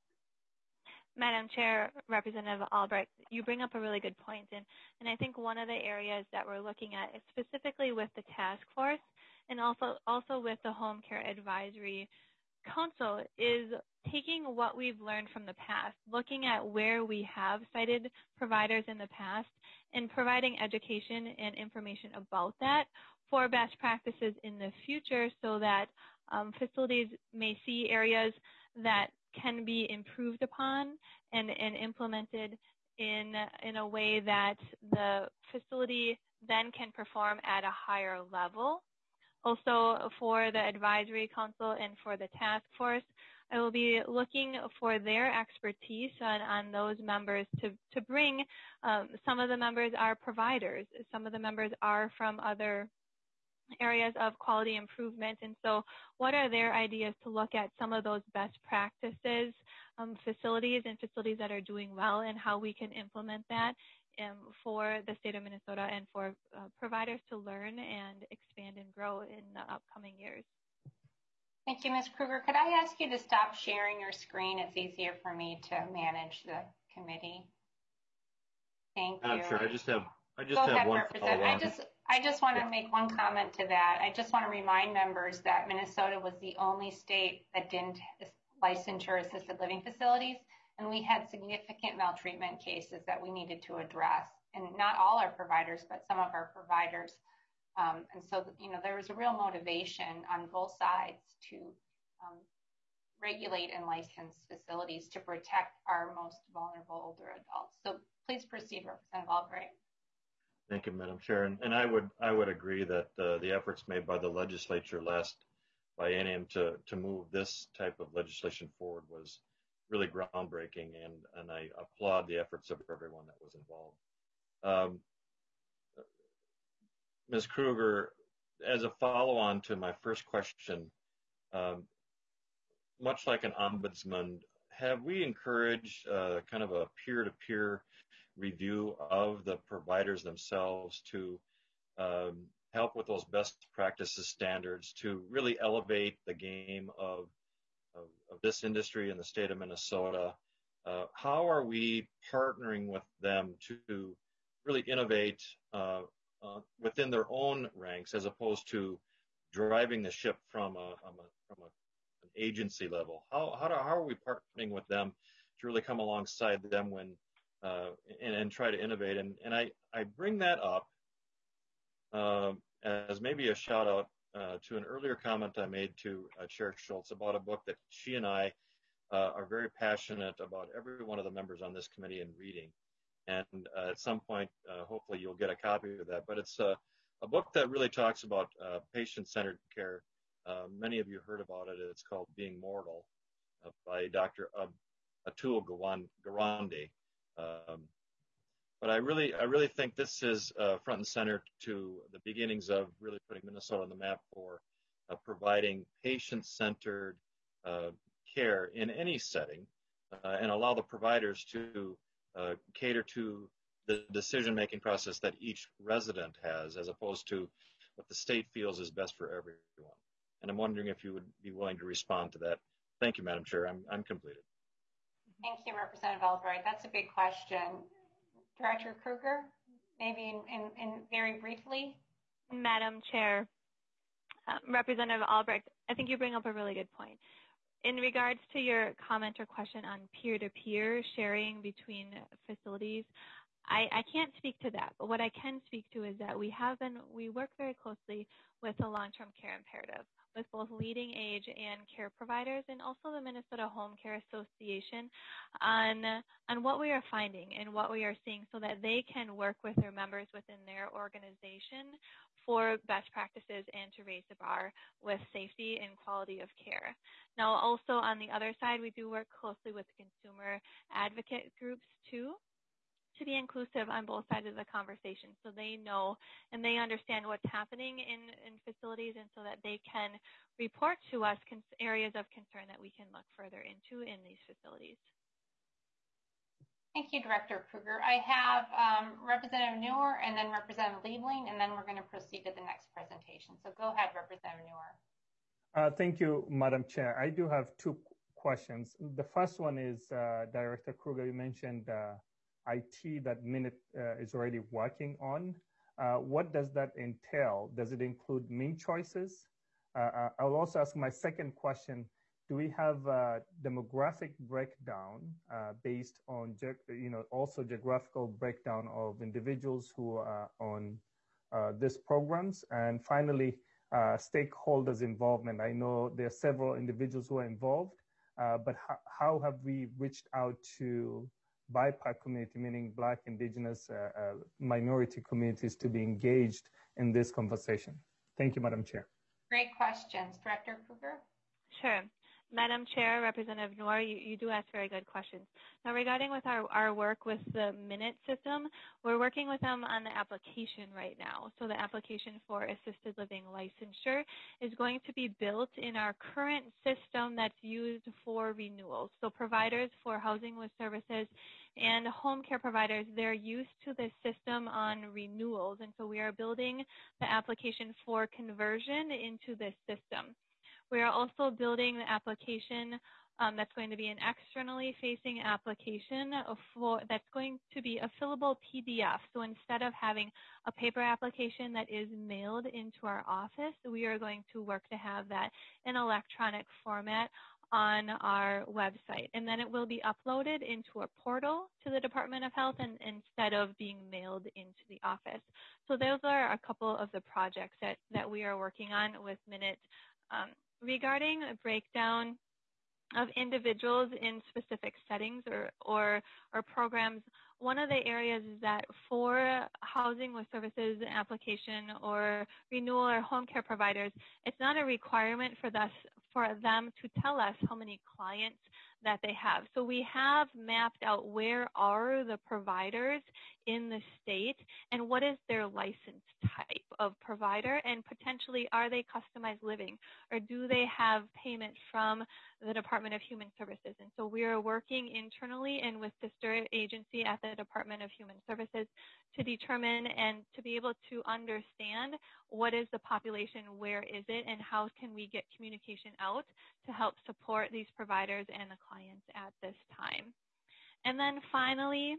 Madam Chair, Representative Albrecht, you bring up a really good point, and, and I think one of the areas that we're looking at is specifically with the task force and also, also with the Home Care Advisory Council is taking what we've learned from the past, looking at where we have cited providers in the past and providing education and information about that for best practices in the future so that um, facilities may see areas that can be improved upon and, and implemented in, in a way that the facility then can perform at a higher level. Also, for the advisory council and for the task force, I will be looking for their expertise on, on those members to, to bring. Um, some of the members are providers. Some of the members are from other areas of quality improvement. And so what are their ideas to look at some of those best practices, um, facilities and facilities that are doing well and how we can implement that um, for the state of Minnesota and for uh, providers to learn and expand and grow in the upcoming years. Thank you, Miz Kruger. Could I ask you to stop sharing your screen? It's easier for me to manage the committee. Thank you. I'm sure. I just have I just Go have ahead, one Representative. I just I just want to make one comment to that. I just want to remind members that Minnesota was the only state that didn't licensure assisted living facilities, and we had significant maltreatment cases that we needed to address. And not all our providers, but some of our providers. Um, and so, you know, there was a real motivation on both sides to um, regulate and license facilities to protect our most vulnerable older adults. So please proceed, Representative Albright. Thank you, Madam Chair. And, and I would I would agree that uh, the efforts made by the legislature last biennium to to move this type of legislation forward was really groundbreaking, and and I applaud the efforts of everyone that was involved. Um, Miz Kruger, as a follow-on to my first question, um, much like an ombudsman, have we encouraged uh, kind of a peer-to-peer review of the providers themselves to um, help with those best practices standards to really elevate the game of, of, of this industry in the state of Minnesota? Uh, how are we partnering with them to really innovate uh, uh, within their own ranks as opposed to driving the ship from a, from a, from a an agency level? How, how, do, how are we partnering with them to really come alongside them when uh, and, and try to innovate? And, and I, I bring that up uh, as maybe a shout out uh, to an earlier comment I made to uh, Chair Schultz about a book that she and I uh, are very passionate about, every one of the members on this committee, in reading. And uh, at some point, uh, hopefully you'll get a copy of that. But it's a, a book that really talks about uh, patient-centered care. Uh, many of you heard about it. It's called Being Mortal uh, by Doctor Atul Gawande. Um, but I really, I really think this is uh, front and center to the beginnings of really putting Minnesota on the map for uh, providing patient-centered uh, care in any setting, uh, and allow the providers to uh, cater to the decision-making process that each resident has, as opposed to what the state feels is best for everyone. And I'm wondering if you would be willing to respond to that. Thank you, Madam Chair. I'm, I'm completed. Thank you, Representative Albright. That's a big question. Director Kruger, maybe in, in, in very briefly. Madam Chair, uh, Representative Albrecht, I think you bring up a really good point. In regards to your comment or question on peer-to-peer sharing between facilities, I, I can't speak to that, but what I can speak to is that we have been, we work very closely with the long-term care imperative, with both leading age and care providers, and also the Minnesota Home Care Association on, on what we are finding and what we are seeing so that they can work with their members within their organization for best practices and to raise the bar with safety and quality of care. Now, also on the other side, we do work closely with consumer advocate groups too, to be inclusive on both sides of the conversation so they know and they understand what's happening in, in facilities, and so that they can report to us areas of concern that we can look further into in these facilities. Thank you, Director Kruger. I have um, Representative Newer and then Representative Liebling, and then we're going to proceed to the next presentation. So go ahead, Representative Newer. Uh, thank you, Madam Chair. I do have two questions. The first one is, uh, Director Kruger, you mentioned uh, I T that Minute uh, is already working on. Uh, what does that entail? Does it include MinChoices? Uh, I'll also ask my second question. Do we have a demographic breakdown uh, based on, you know, also geographical breakdown of individuals who are on uh, these programs? And finally, uh, stakeholders involvement. I know there are several individuals who are involved, uh, but how, how have we reached out to B I P A C community, meaning Black, Indigenous, uh, uh, minority communities, to be engaged in this conversation? Thank you, Madam Chair. Great questions. Director Kruger? Sure. Madam Chair, Representative Noor, you, you do ask very good questions. Now, regarding with our, our work with the Minute system, we're working with them on the application right now. So the application for assisted living licensure is going to be built in our current system that's used for renewals. So providers for housing with services and home care providers, they're used to this system on renewals. And so we are building the application for conversion into this system. We are also building the application um, that's going to be an externally facing application for, that's going to be a fillable P D F. So instead of having a paper application that is mailed into our office, we are going to work to have that in electronic format on our website. And then it will be uploaded into a portal to the Department of Health and instead of being mailed into the office. So those are a couple of the projects that, that we are working on with Minute. Um, Regarding a breakdown of individuals in specific settings or, or, or programs, one of the areas is that for housing with services application or renewal or home care providers, it's not a requirement for, this, for them to tell us how many clients that they have. So we have mapped out where are the providers in the state and what is their license type of provider, and potentially are they customized living or do they have payment from the Department of Human Services. And so we are working internally and with sister agency at the Department of Human Services to determine and to be able to understand what is the population, where is it, and how can we get communication out to help support these providers and the clients at this time. And then finally,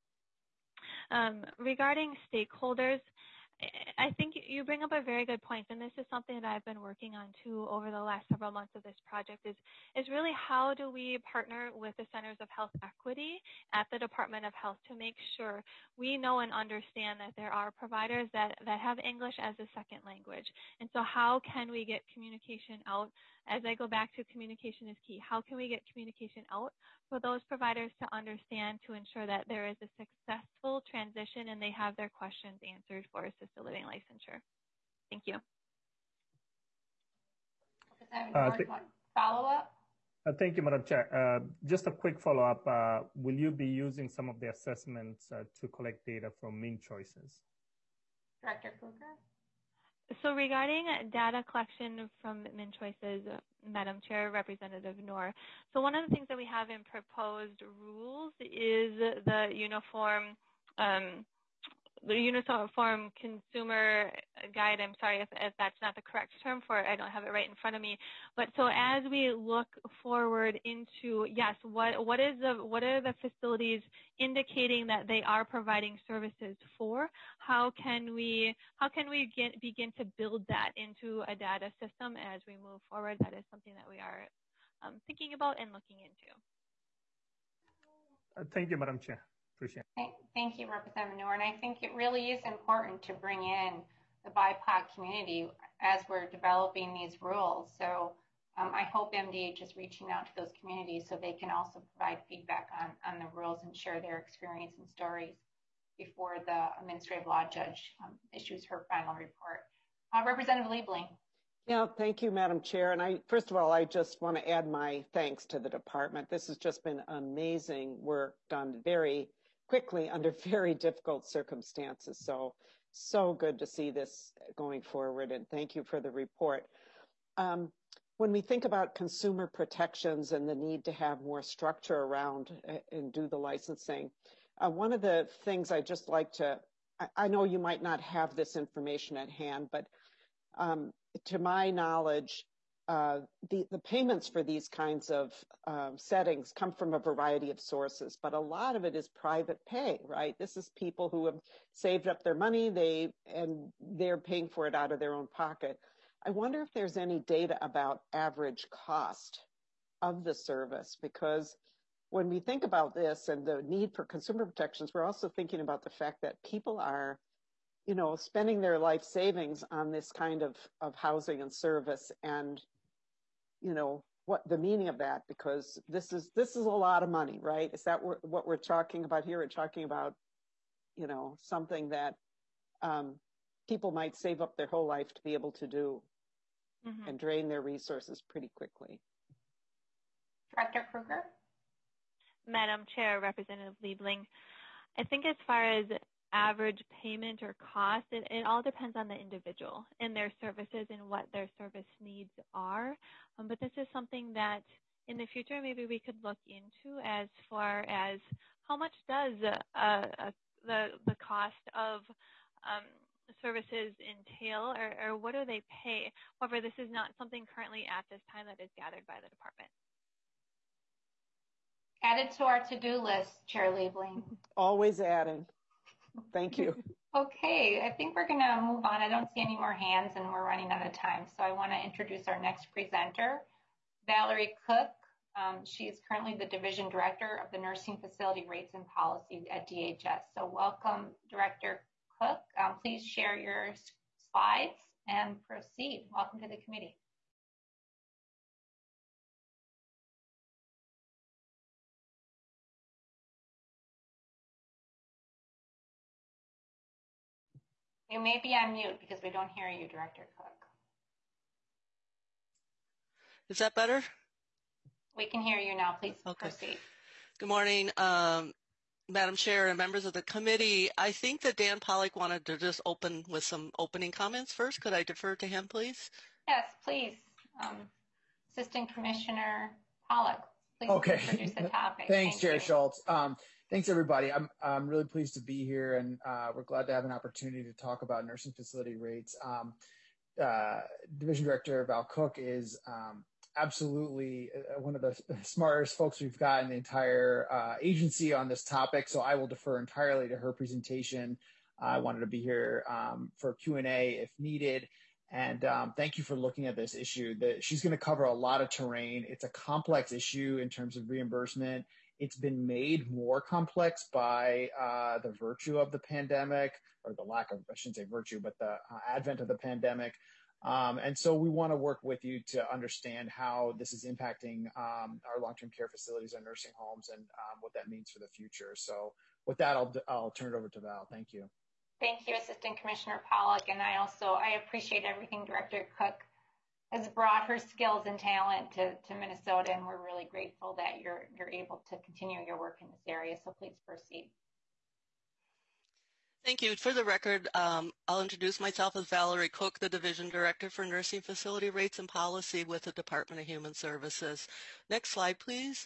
um, regarding stakeholders, I think you bring up a very good point, and this is something that I've been working on too over the last several months of this project, is, is really how do we partner with the Centers of Health Equity at the Department of Health to make sure we know and understand that there are providers that, that have English as a second language. And so how can we get communication out? As I go back to communication is key, how can we get communication out for those providers to understand, to ensure that there is a successful transition and they have their questions answered for assisted living licensure? Thank you. Uh, th follow up? Uh, thank you, Madam Chair. Uh, just a quick follow up. Uh, will you be using some of the assessments uh, to collect data from MinChoices? Director Kruger? So regarding data collection from MinChoices, Madam Chair, Representative Noor, so one of the things that we have in proposed rules is the uniform um, the Uniform Consumer Guide. I'm sorry if, if that's not the correct term for it. I don't have it right in front of me. But so as we look forward into, yes, what what is the what are the facilities indicating that they are providing services for? How can we how can we get, begin to build that into a data system as we move forward? That is something that we are um, thinking about and looking into. Uh, thank you, Madam Chair. Appreciate it. Thank, thank you, Representative Noor. And I think it really is important to bring in the B I P O C community as we're developing these rules. So um, I hope M D H is reaching out to those communities so they can also provide feedback on, on the rules and share their experience and stories before the administrative law judge um, issues her final report. Uh, Representative Liebling. Yeah, thank you, Madam Chair. And I, first of all, I just want to add my thanks to the department. This has just been amazing work done very quickly under very difficult circumstances. So, so good to see this going forward. And thank you for the report. Um, when we think about consumer protections and the need to have more structure around and do the licensing, uh, one of the things I just like to, I, I know you might not have this information at hand, but um, to my knowledge, uh, the, the payments for these kinds of um, settings come from a variety of sources, but a lot of it is private pay, right? This is people who have saved up their money, they and they're paying for it out of their own pocket. I wonder if there's any data about average cost of the service, because when we think about this and the need for consumer protections, we're also thinking about the fact that people are, you know, spending their life savings on this kind of, of housing and service, and, you know, what the meaning of that, because this is, this is a lot of money, right? Is that what we're talking about here? We're talking about, you know, something that um, people might save up their whole life to be able to do mm-hmm. and drain their resources pretty quickly. Director Kruger? Madam Chair, Representative Liebling, I think as far as average payment or cost, it, it all depends on the individual and their services and what their service needs are. Um, but this is something that in the future maybe we could look into as far as how much does uh, uh, the, the cost of um, services entail, or, or what do they pay? However, this is not something currently at this time that is gathered by the department. Added to our to-do list, Chair Liebling. Always adding. Thank you. Okay, I think we're going to move on. I don't see any more hands and we're running out of time. So I want to introduce our next presenter, Valerie Cook. Um, she is currently the Division Director of the Nursing Facility Rates and Policies at D H S. So welcome, Director Cook. Um, please share your slides and proceed. Welcome to the committee. You may be on mute because we don't hear you, Director Cook. Is that better? We can hear you now. Please okay. proceed. Good morning, um, Madam Chair and members of the committee. I think that Dan Pollock wanted to just open with some opening comments first. Could I defer to him, please? Yes, please. Um, Assistant Commissioner Pollock, please okay. introduce the topic. Thanks, Thank Chair you. Schultz. Um, Thanks, everybody. I'm, I'm really pleased to be here, and uh, we're glad to have an opportunity to talk about nursing facility rates. Um, uh, Division Director Val Cook is um, absolutely one of the smartest folks we've got in the entire uh, agency on this topic, so I will defer entirely to her presentation. I wanted to be here um, for Q and A if needed, and um, thank you for looking at this issue. The, she's going to cover a lot of terrain. It's a complex issue in terms of reimbursement. It's been made more complex by uh, the virtue of the pandemic, or the lack of, I shouldn't say virtue, but the uh, advent of the pandemic. Um, and so we want to work with you to understand how this is impacting um, our long-term care facilities and nursing homes, and um, what that means for the future. So with that, I'll, I'll turn it over to Val. Thank you. Thank you, Assistant Commissioner Pollock. And I also, I appreciate everything Director Cook has brought her skills and talent to, to Minnesota, and we're really grateful that you're you're able to continue your work in this area. So please proceed. Thank you. For the record, um, I'll introduce myself as Valerie Cook, the Division Director for Nursing Facility Rates and Policy with the Department of Human Services. Next slide, please.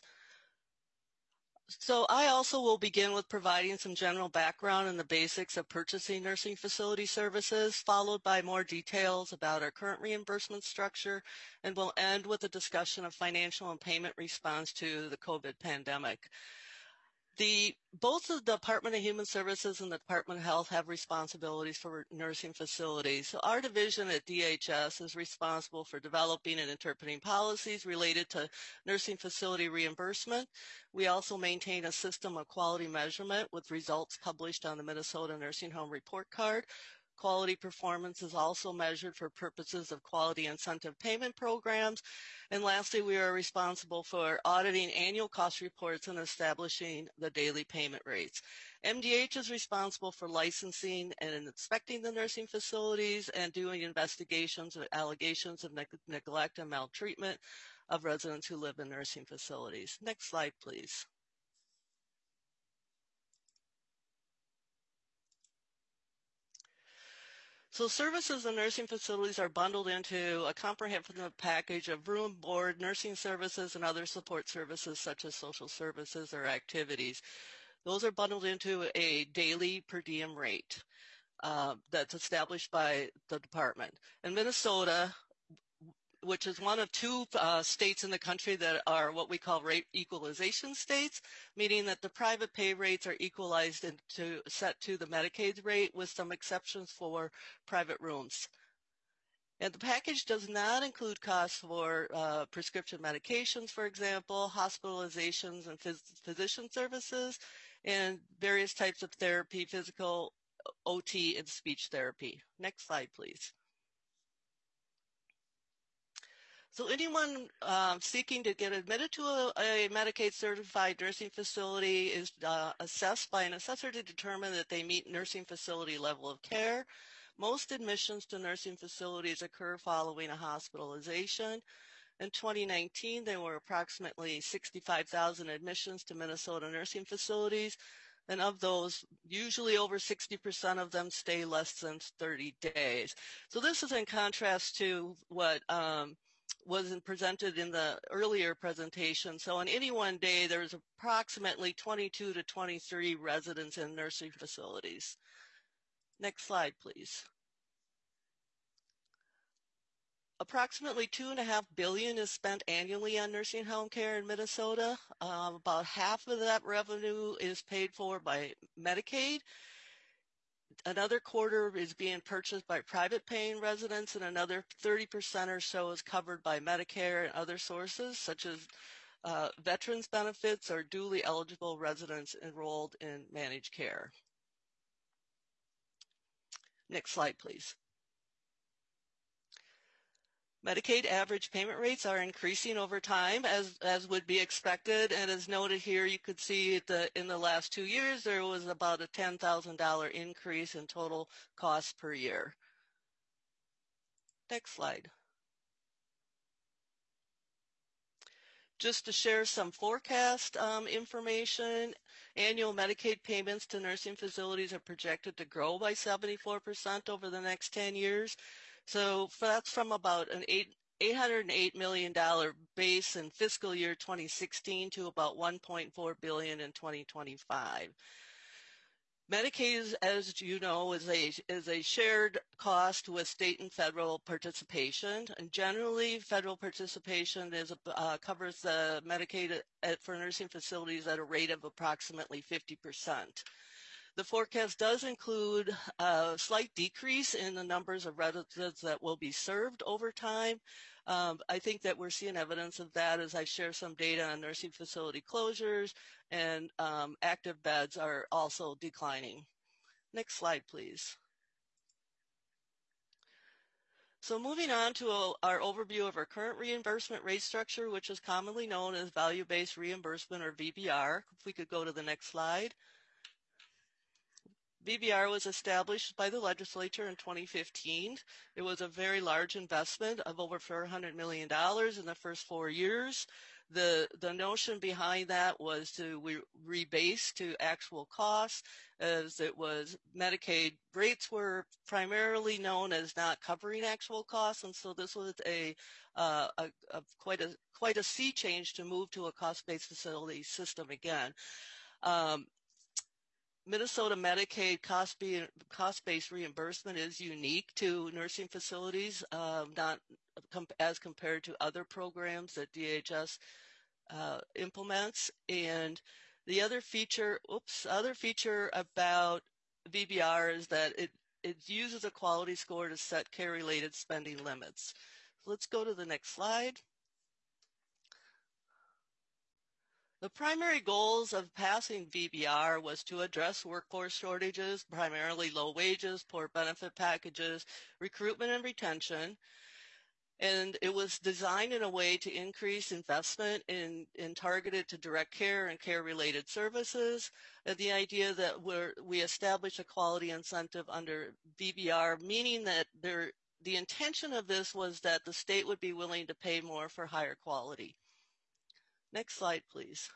So I also will begin with providing some general background and the basics of purchasing nursing facility services, followed by more details about our current reimbursement structure, and we'll end with a discussion of financial and payment response to the COVID pandemic. The, both the Department of Human Services and the Department of Health have responsibilities for nursing facilities. So our division at D H S is responsible for developing and interpreting policies related to nursing facility reimbursement. We also maintain a system of quality measurement with results published on the Minnesota Nursing Home Report Card. Quality performance is also measured for purposes of quality incentive payment programs. And lastly, we are responsible for auditing annual cost reports and establishing the daily payment rates. M D H is responsible for licensing and inspecting the nursing facilities and doing investigations of allegations of neg- neglect and maltreatment of residents who live in nursing facilities. Next slide, please. So services in nursing facilities are bundled into a comprehensive package of room, board, nursing services, and other support services such as social services or activities. Those are bundled into a daily per diem rate uh, that's established by the department. In Minnesota, which is one of two uh, states in the country that are what we call rate equalization states, meaning that the private pay rates are equalized into set to the Medicaid rate with some exceptions for private rooms. And the package does not include costs for uh, prescription medications, for example, hospitalizations and phys physician services, and various types of therapy, physical, O T, and speech therapy. Next slide, please. So anyone um, seeking to get admitted to a, a Medicaid-certified nursing facility is uh, assessed by an assessor to determine that they meet nursing facility level of care. Most admissions to nursing facilities occur following a hospitalization. In twenty nineteen, there were approximately sixty-five thousand admissions to Minnesota nursing facilities, and of those, usually over sixty percent of them stay less than thirty days. So this is in contrast to what um, was presented in the earlier presentation. So on any one day, there's approximately twenty-two to twenty-three residents in nursing facilities. Next slide, please. Approximately two and a half billion is spent annually on nursing home care in Minnesota. Um, about half of that revenue is paid for by Medicaid. Another quarter is being purchased by private paying residents, and another thirty percent or so is covered by Medicare and other sources, such as uh, veterans benefits or duly eligible residents enrolled in managed care. Next slide, please. Medicaid average payment rates are increasing over time, as, as would be expected, and as noted here, you could see that in the last two years, there was about a ten thousand dollar increase in total costs per year. Next slide. Just to share some forecast um, information, annual Medicaid payments to nursing facilities are projected to grow by seventy-four percent over the next ten years. So that's from about an eight, eight hundred eight million dollar base in fiscal year twenty sixteen to about one point four billion dollars in twenty twenty-five. Medicaid, as you know, is a, is a shared cost with state and federal participation. And generally, federal participation is, uh, covers the Medicaid at, for nursing facilities at a rate of approximately fifty percent. The forecast does include a slight decrease in the numbers of residents that will be served over time. Um, I think that we're seeing evidence of that as I share some data on nursing facility closures, and um, active beds are also declining. Next slide, please. So moving on to a, our overview of our current reimbursement rate structure, which is commonly known as value-based reimbursement, or V B R. If we could go to the next slide. V B R was established by the legislature in twenty fifteen. It was a very large investment of over four hundred million dollars in the first four years. The, the notion behind that was to re rebase to actual costs, as it was Medicaid rates were primarily known as not covering actual costs, and so this was a, uh, a, a quite a quite a sea change to move to a cost-based facility system again. Um, Minnesota Medicaid cost-based reimbursement is unique to nursing facilities, uh, not as compared to other programs that D H S uh, implements. And The other feature, oops, other feature about V B R is that it, it uses a quality score to set care-related spending limits. So let's go to the next slide. The primary goals of passing V B R was to address workforce shortages, primarily low wages, poor benefit packages, recruitment and retention. And it was designed in a way to increase investment in, in targeted to direct care and care-related services. And the idea that we're, we establish a quality incentive under V B R, meaning that there, the intention of this was that the state would be willing to pay more for higher quality. Next slide, please.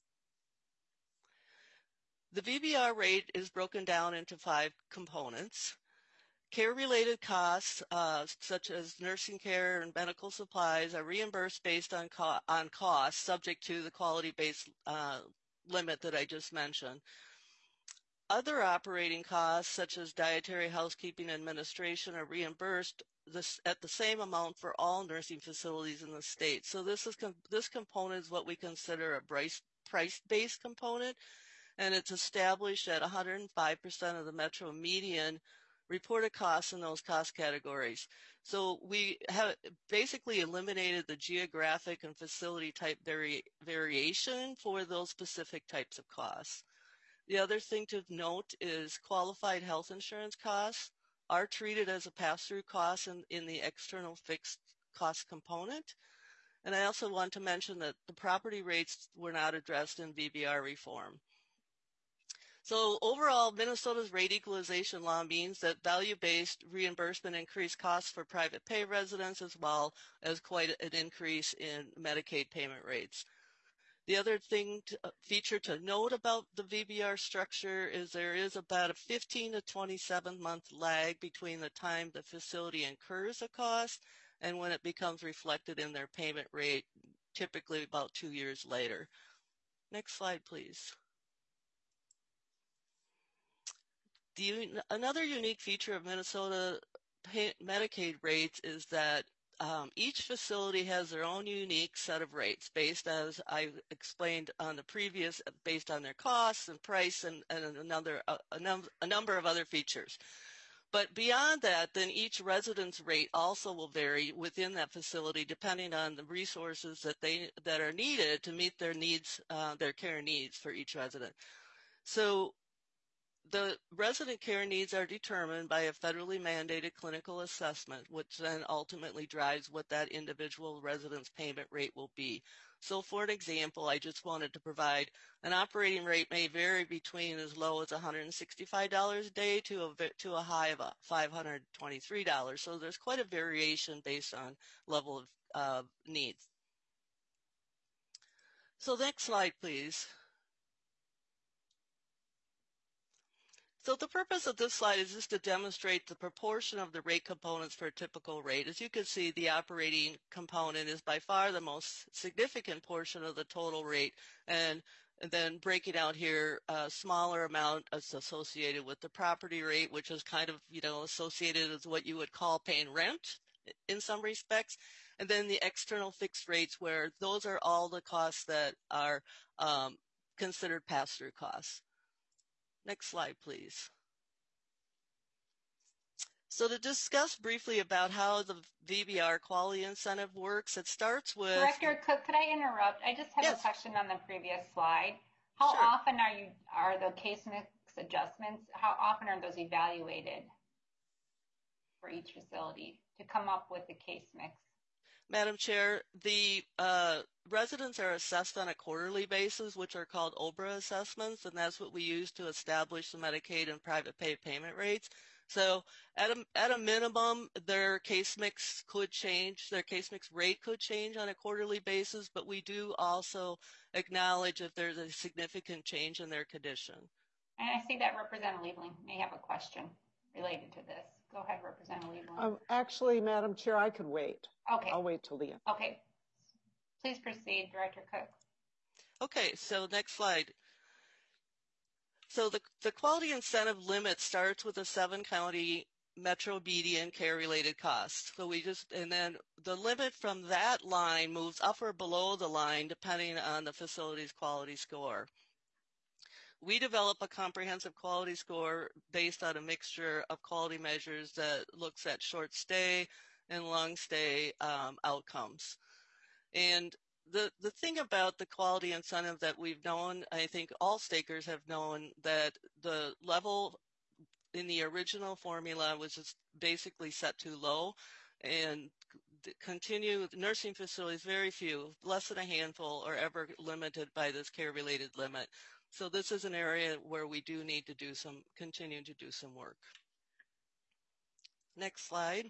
The V B R rate is broken down into five components. Care-related costs, uh, such as nursing care and medical supplies, are reimbursed based on, co on costs, subject to the quality-based uh, limit that I just mentioned. Other operating costs, such as dietary, housekeeping, and administration, are reimbursed this, at the same amount for all nursing facilities in the state. So this, is com this component is what we consider a price-based component, and it's established at one hundred five percent of the metro median reported costs in those cost categories. So we have basically eliminated the geographic and facility type vari variation for those specific types of costs. The other thing to note is qualified health insurance costs are treated as a pass-through cost in, in the external fixed cost component. And I also want to mention that the property rates were not addressed in V B R reform. So overall, Minnesota's rate equalization law means that value-based reimbursement increased costs for private pay residents as well as quite an increase in Medicaid payment rates. The other thing, to, uh, feature to note about the V B R structure is there is about a fifteen to twenty-seven month lag between the time the facility incurs a cost and when it becomes reflected in their payment rate, typically about two years later. Next slide, please. The, another unique feature of Minnesota pay, Medicaid rates is that um, each facility has their own unique set of rates based, as I explained on the previous, based on their costs and price and, and another, a, a, num a number of other features. But beyond that, then each resident's rate also will vary within that facility depending on the resources that they that are needed to meet their needs, uh, their care needs for each resident. So the resident care needs are determined by a federally mandated clinical assessment, which then ultimately drives what that individual resident's payment rate will be. So for an example, I just wanted to provide an operating rate may vary between as low as one hundred sixty-five dollars a day to a, to a high of five hundred twenty-three dollars. So there's quite a variation based on level of uh, needs. So next slide, please. So the purpose of this slide is just to demonstrate the proportion of the rate components for a typical rate. As you can see, the operating component is by far the most significant portion of the total rate, and, and then breaking out here a smaller amount is associated with the property rate, which is kind of, you know, associated with what you would call paying rent in some respects, and then the external fixed rates, where those are all the costs that are um, considered pass-through costs. Next slide, please. So to discuss briefly about how the V B R quality incentive works, it starts with... Director Cook, could I interrupt? I just have yes. a question on the previous slide. How sure. often are you are the case mix adjustments, how often are those evaluated for each facility to come up with the case mix? Madam Chair, the uh, residents are assessed on a quarterly basis, which are called O B R A assessments, and that's what we use to establish the Medicaid and private pay payment rates. So at a, at a minimum, their case mix could change, their case mix rate could change on a quarterly basis, but we do also acknowledge if there's a significant change in their condition. And I see that Representative Liebling may have a question related to this. Go ahead, Representative Liebling. Um, actually, Madam Chair, I could wait. Okay. I'll wait till the end. Okay. Please proceed, Director Cook. Okay, so next slide. So the, the quality incentive limit starts with a seven county metro median care related costs. So we just, and then the limit from that line moves up or below the line depending on the facility's quality score. we develop a comprehensive quality score based on a mixture of quality measures that looks at short stay and long stay um, outcomes. And the, the thing about the quality incentive that we've known, I think all stakers have known that the level in the original formula was just basically set too low, and continue nursing facilities, very few, less than a handful, are ever limited by this care-related limit. So this is an area where we do need to do some, continue to do some work. Next slide.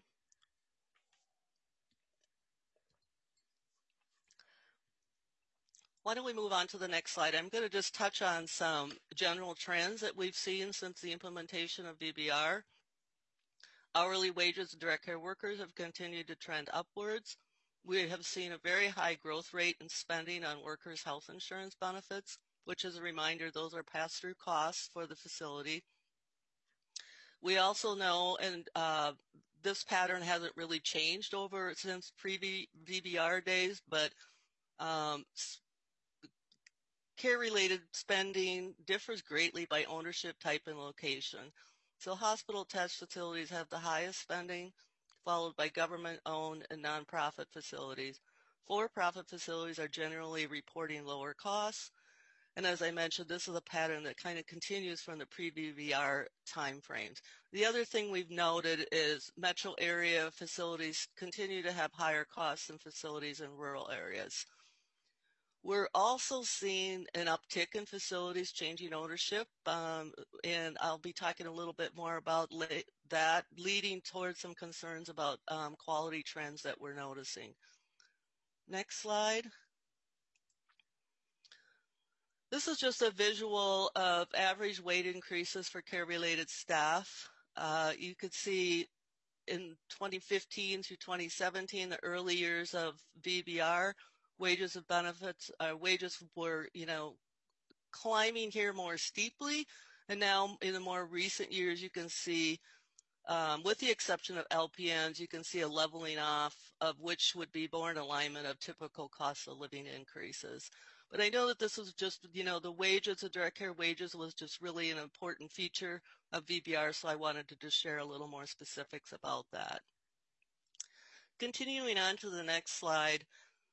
Why don't we move on to the next slide? I'm going to just touch on some general trends that we've seen since the implementation of V B R. Hourly wages of direct care workers have continued to trend upwards. We have seen a very high growth rate in spending on workers' health insurance benefits, which, as a reminder, those are pass-through costs for the facility. We also know, and uh, this pattern hasn't really changed over since pre-V B R days, but um, care-related spending differs greatly by ownership type and location. So hospital attached facilities have the highest spending, followed by government-owned and nonprofit facilities. For-profit facilities are generally reporting lower costs. And as I mentioned, this is a pattern that kind of continues from the pre-V B R timeframes. The other thing we've noted is metro area facilities continue to have higher costs than facilities in rural areas. We're also seeing an uptick in facilities changing ownership, um, and I'll be talking a little bit more about that, leading towards some concerns about um, quality trends that we're noticing. Next slide. This is just a visual of average wage increases for care-related staff. Uh, you could see in twenty fifteen through twenty seventeen, the early years of V B R, wages of benefits, uh, wages were, you know, climbing here more steeply. And now in the more recent years, you can see, um, with the exception of L P Ns, you can see a leveling off of which would be more in alignment of typical cost of living increases. But I know that this was just, you know, the wages, the direct care wages was just really an important feature of V B R, so I wanted to just share a little more specifics about that. Continuing on to the next slide,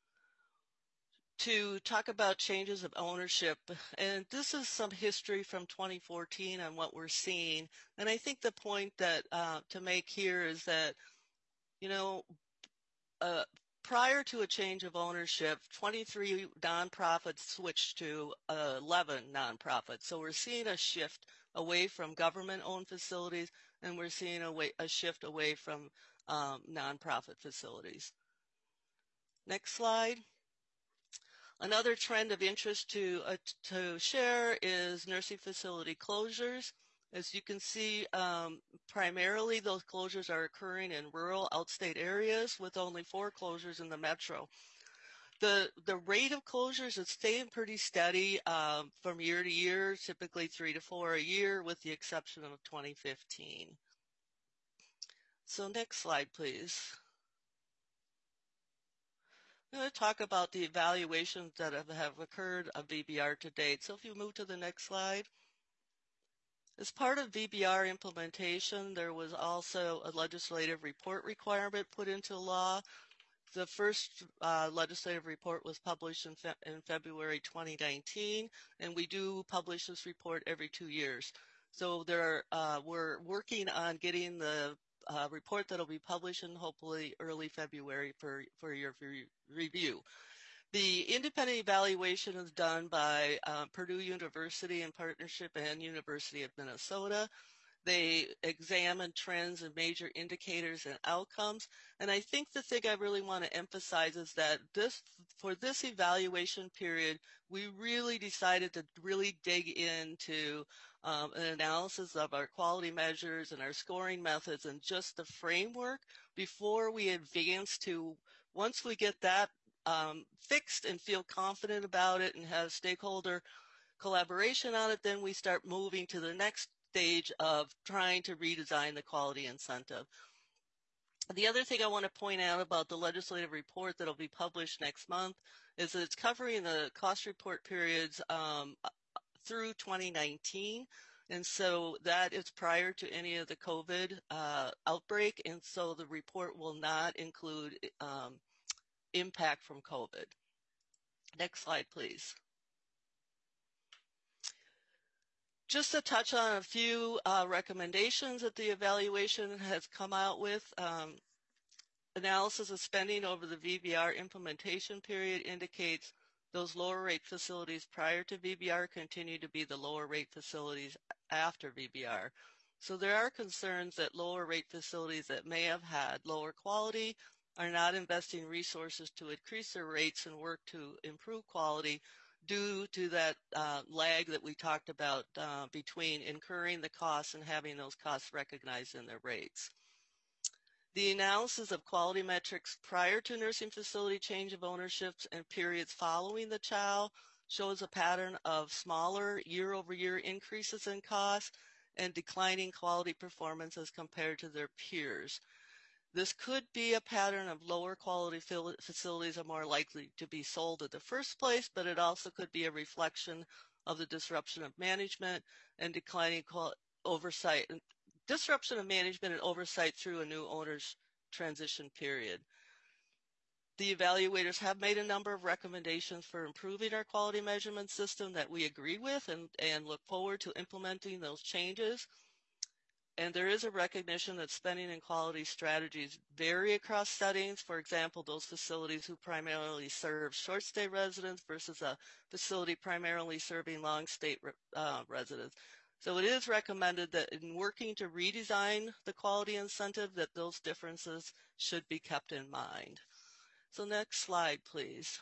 to talk about changes of ownership, and this is some history from twenty fourteen on what we're seeing. And I think the point that uh, to make here is that, you know, uh, prior to a change of ownership, twenty-three nonprofits switched to uh, eleven nonprofits. So we're seeing a shift away from government-owned facilities, and we're seeing a, way, a shift away from um, nonprofit facilities. Next slide. Another trend of interest to, uh, to share is nursing facility closures. As you can see, um, primarily those closures are occurring in rural outstate areas with only four closures in the metro. The, the rate of closures is staying pretty steady um, from year to year, typically three to four a year with the exception of twenty fifteen. So next slide, please. I'm going to talk about the evaluations that have, have occurred of V B R to date. So if you move to the next slide. As part of V B R implementation, there was also a legislative report requirement put into law. The first uh, legislative report was published in, fe in February twenty nineteen, and we do publish this report every two years. So there, uh, we're working on getting the uh, report that will be published in hopefully early February for, for your re review. The independent evaluation is done by uh, Purdue University in partnership and University of Minnesota. They examine trends and major indicators and outcomes. And I think the thing I really want to emphasize is that this, for this evaluation period, we really decided to really dig into um, an analysis of our quality measures and our scoring methods and just the framework before we advance to, once we get that um, fixed and feel confident about it and have stakeholder collaboration on it, then we start moving to the next stage of trying to redesign the quality incentive. The other thing I want to point out about the legislative report that will be published next month is that it's covering the cost report periods um, through twenty nineteen. And so that is prior to any of the COVID uh, outbreak. And so the report will not include um, impact from COVID. Next slide, please. Just to touch on a few uh, recommendations that the evaluation has come out with. Um, analysis of spending over the V B R implementation period indicates those lower rate facilities prior to V B R continue to be the lower rate facilities after V B R. So there are concerns that lower rate facilities that may have had lower quality are not investing resources to increase their rates and work to improve quality due to that uh, lag that we talked about uh, between incurring the costs and having those costs recognized in their rates. The analysis of quality metrics prior to nursing facility change of ownerships and periods following the C H O W shows a pattern of smaller year-over-year increases in costs and declining quality performance as compared to their peers. This could be a pattern of lower quality facilities are more likely to be sold in the first place, but it also could be a reflection of the disruption of management and declining oversight, disruption of management and oversight through a new owner's transition period. The evaluators have made a number of recommendations for improving our quality measurement system that we agree with and, and look forward to implementing those changes. And there is a recognition that spending and quality strategies vary across settings. For example, those facilities who primarily serve short stay residents versus a facility primarily serving long stay uh, residents. So it is recommended that in working to redesign the quality incentive that those differences should be kept in mind. So next slide, please.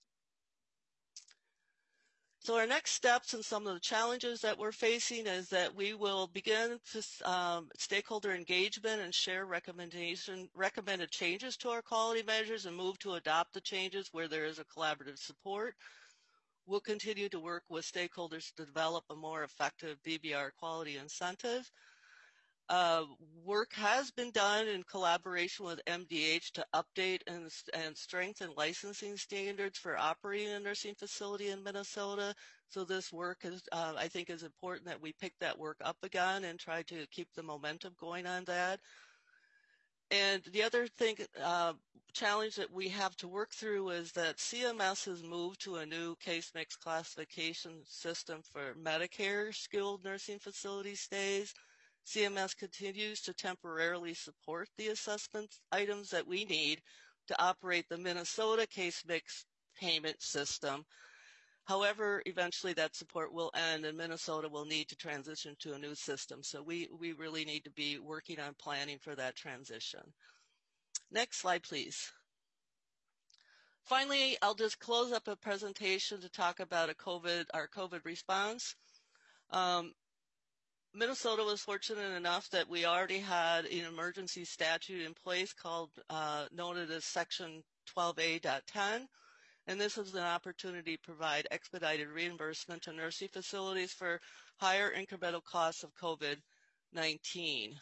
So our next steps and some of the challenges that we're facing is that we will begin to, um, stakeholder engagement and share recommendation, recommended changes to our quality measures and move to adopt the changes where there is a collaborative support. We'll continue to work with stakeholders to develop a more effective V B R quality incentive. Uh, work has been done in collaboration with M D H to update and, and strengthen licensing standards for operating a nursing facility in Minnesota. So this work is, uh, I think, is important that we pick that work up again and try to keep the momentum going on that. And the other thing, uh, challenge that we have to work through is that C M S has moved to a new case mix classification system for Medicare skilled nursing facility stays. C M S continues to temporarily support the assessment items that we need to operate the Minnesota case mix payment system. However, eventually that support will end and Minnesota will need to transition to a new system. So we, we really need to be working on planning for that transition. Next slide, please. Finally, I'll just close up a presentation to talk about a COVID, our COVID response. Um, Minnesota was fortunate enough that we already had an emergency statute in place called, uh, noted as Section twelve A point ten. And this is an opportunity to provide expedited reimbursement to nursing facilities for higher incremental costs of COVID nineteen.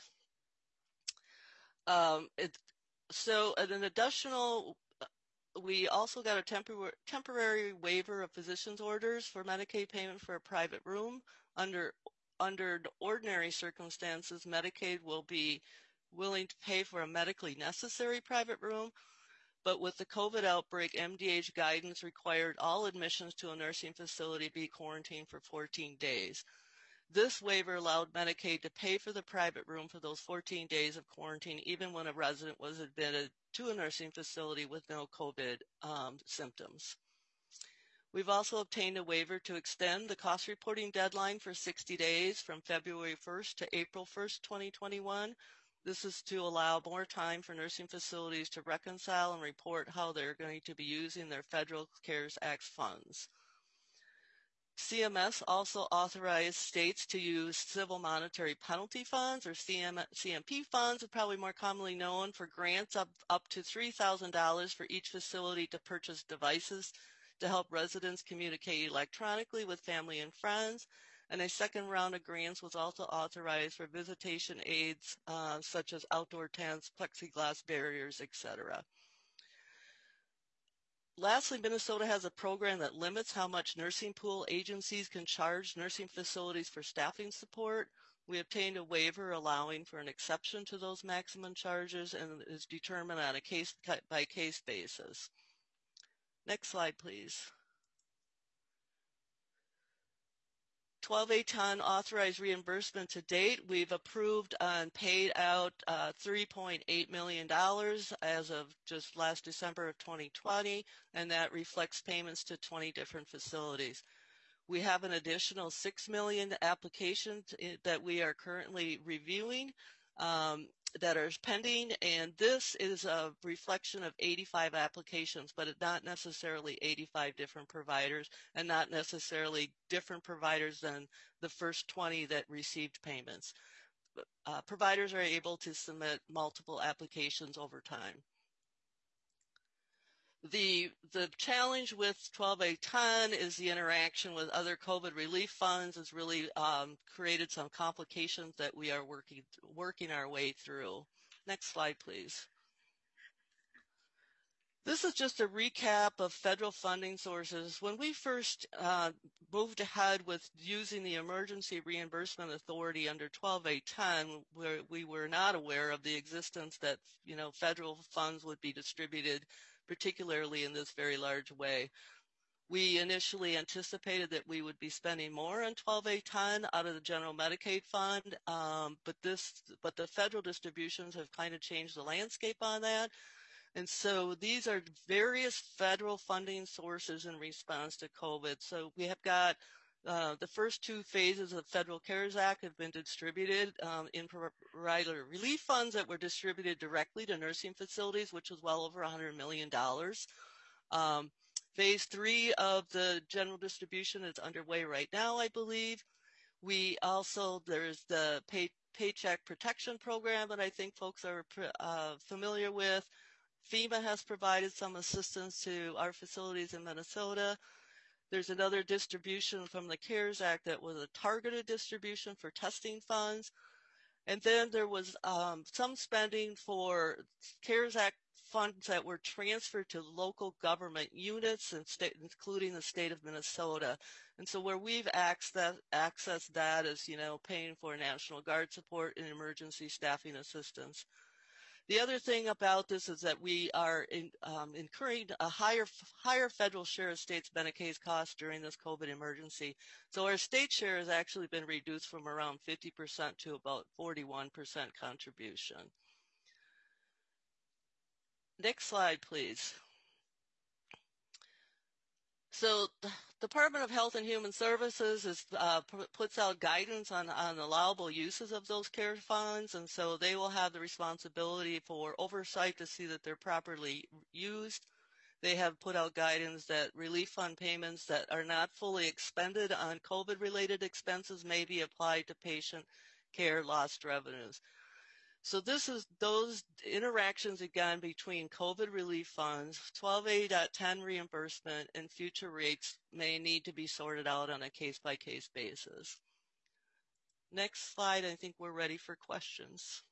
Um, it, so an additional, we also got a tempor temporary waiver of physician's orders for Medicaid payment for a private room. Under, under ordinary circumstances, Medicaid will be willing to pay for a medically necessary private room. But with the COVID outbreak, M D H guidance required all admissions to a nursing facility be quarantined for fourteen days. This waiver allowed Medicaid to pay for the private room for those fourteen days of quarantine, even when a resident was admitted to a nursing facility with no COVID um, symptoms. We've also obtained a waiver to extend the cost reporting deadline for sixty days from February first to April first, twenty twenty-one. This is to allow more time for nursing facilities to reconcile and report how they're going to be using their Federal CARES Act funds. C M S also authorized states to use civil monetary penalty funds, or C M P funds, are probably more commonly known, for grants up, up to three thousand dollars for each facility to purchase devices to help residents communicate electronically with family and friends. And a second round of grants was also authorized for visitation aids, uh, such as outdoor tents, plexiglass barriers, et cetera. lastly, Minnesota has a program that limits how much nursing pool agencies can charge nursing facilities for staffing support. We obtained a waiver allowing for an exception to those maximum charges and is determined on a case-by-case basis. Next slide, please. twelve A ton authorized reimbursement to date. We've approved and paid out uh, three point eight million dollars as of just last December of twenty twenty, and that reflects payments to twenty different facilities. We have an additional six million applications that we are currently reviewing um, that are pending, and this is a reflection of eighty-five applications, but it's not necessarily eighty-five different providers and not necessarily different providers than the first twenty that received payments. Uh, providers are able to submit multiple applications over time. The, the challenge with twelve A ton is the interaction with other COVID relief funds has really um, created some complications that we are working, working our way through. Next slide, please. This is just a recap of federal funding sources. When we first uh, moved ahead with using the Emergency Reimbursement Authority under twelve A ton, where we were not aware of the existence that, you know, federal funds would be distributed, particularly in this very large way. We initially anticipated that we would be spending more on twelve A ton out of the General Medicaid Fund, um, but this, but the federal distributions have kind of changed the landscape on that. And so these are various federal funding sources in response to COVID. So we have got uh, the first two phases of the Federal CARES Act have been distributed um, in provider relief funds that were distributed directly to nursing facilities, which was well over one hundred million dollars. Um, phase three of the general distribution is underway right now, I believe. We also, there's the pay, Paycheck Protection Program that I think folks are uh, familiar with. FEMA has provided some assistance to our facilities in Minnesota. There's another distribution from the CARES Act that was a targeted distribution for testing funds. And then there was um, some spending for CARES Act funds that were transferred to local government units, and state, including the state of Minnesota. And so where we've accessed, accessed that is, you know, paying for National Guard support and emergency staffing assistance. The other thing about this is that we are in, um, incurring a higher higher federal share of states' Medicaid costs during this COVID emergency. So our state share has actually been reduced from around fifty percent to about forty-one percent contribution. Next slide, please. So the Department of Health and Human Services is, uh, puts out guidance on, on allowable uses of those CARES funds, and so they will have the responsibility for oversight to see that they're properly used. They have put out guidance that relief fund payments that are not fully expended on COVID-related expenses may be applied to patient care lost revenues. So this is those interactions again between COVID relief funds, twelve A ten reimbursement, and future rates may need to be sorted out on a case-by-case basis. Next slide, I think we're ready for questions.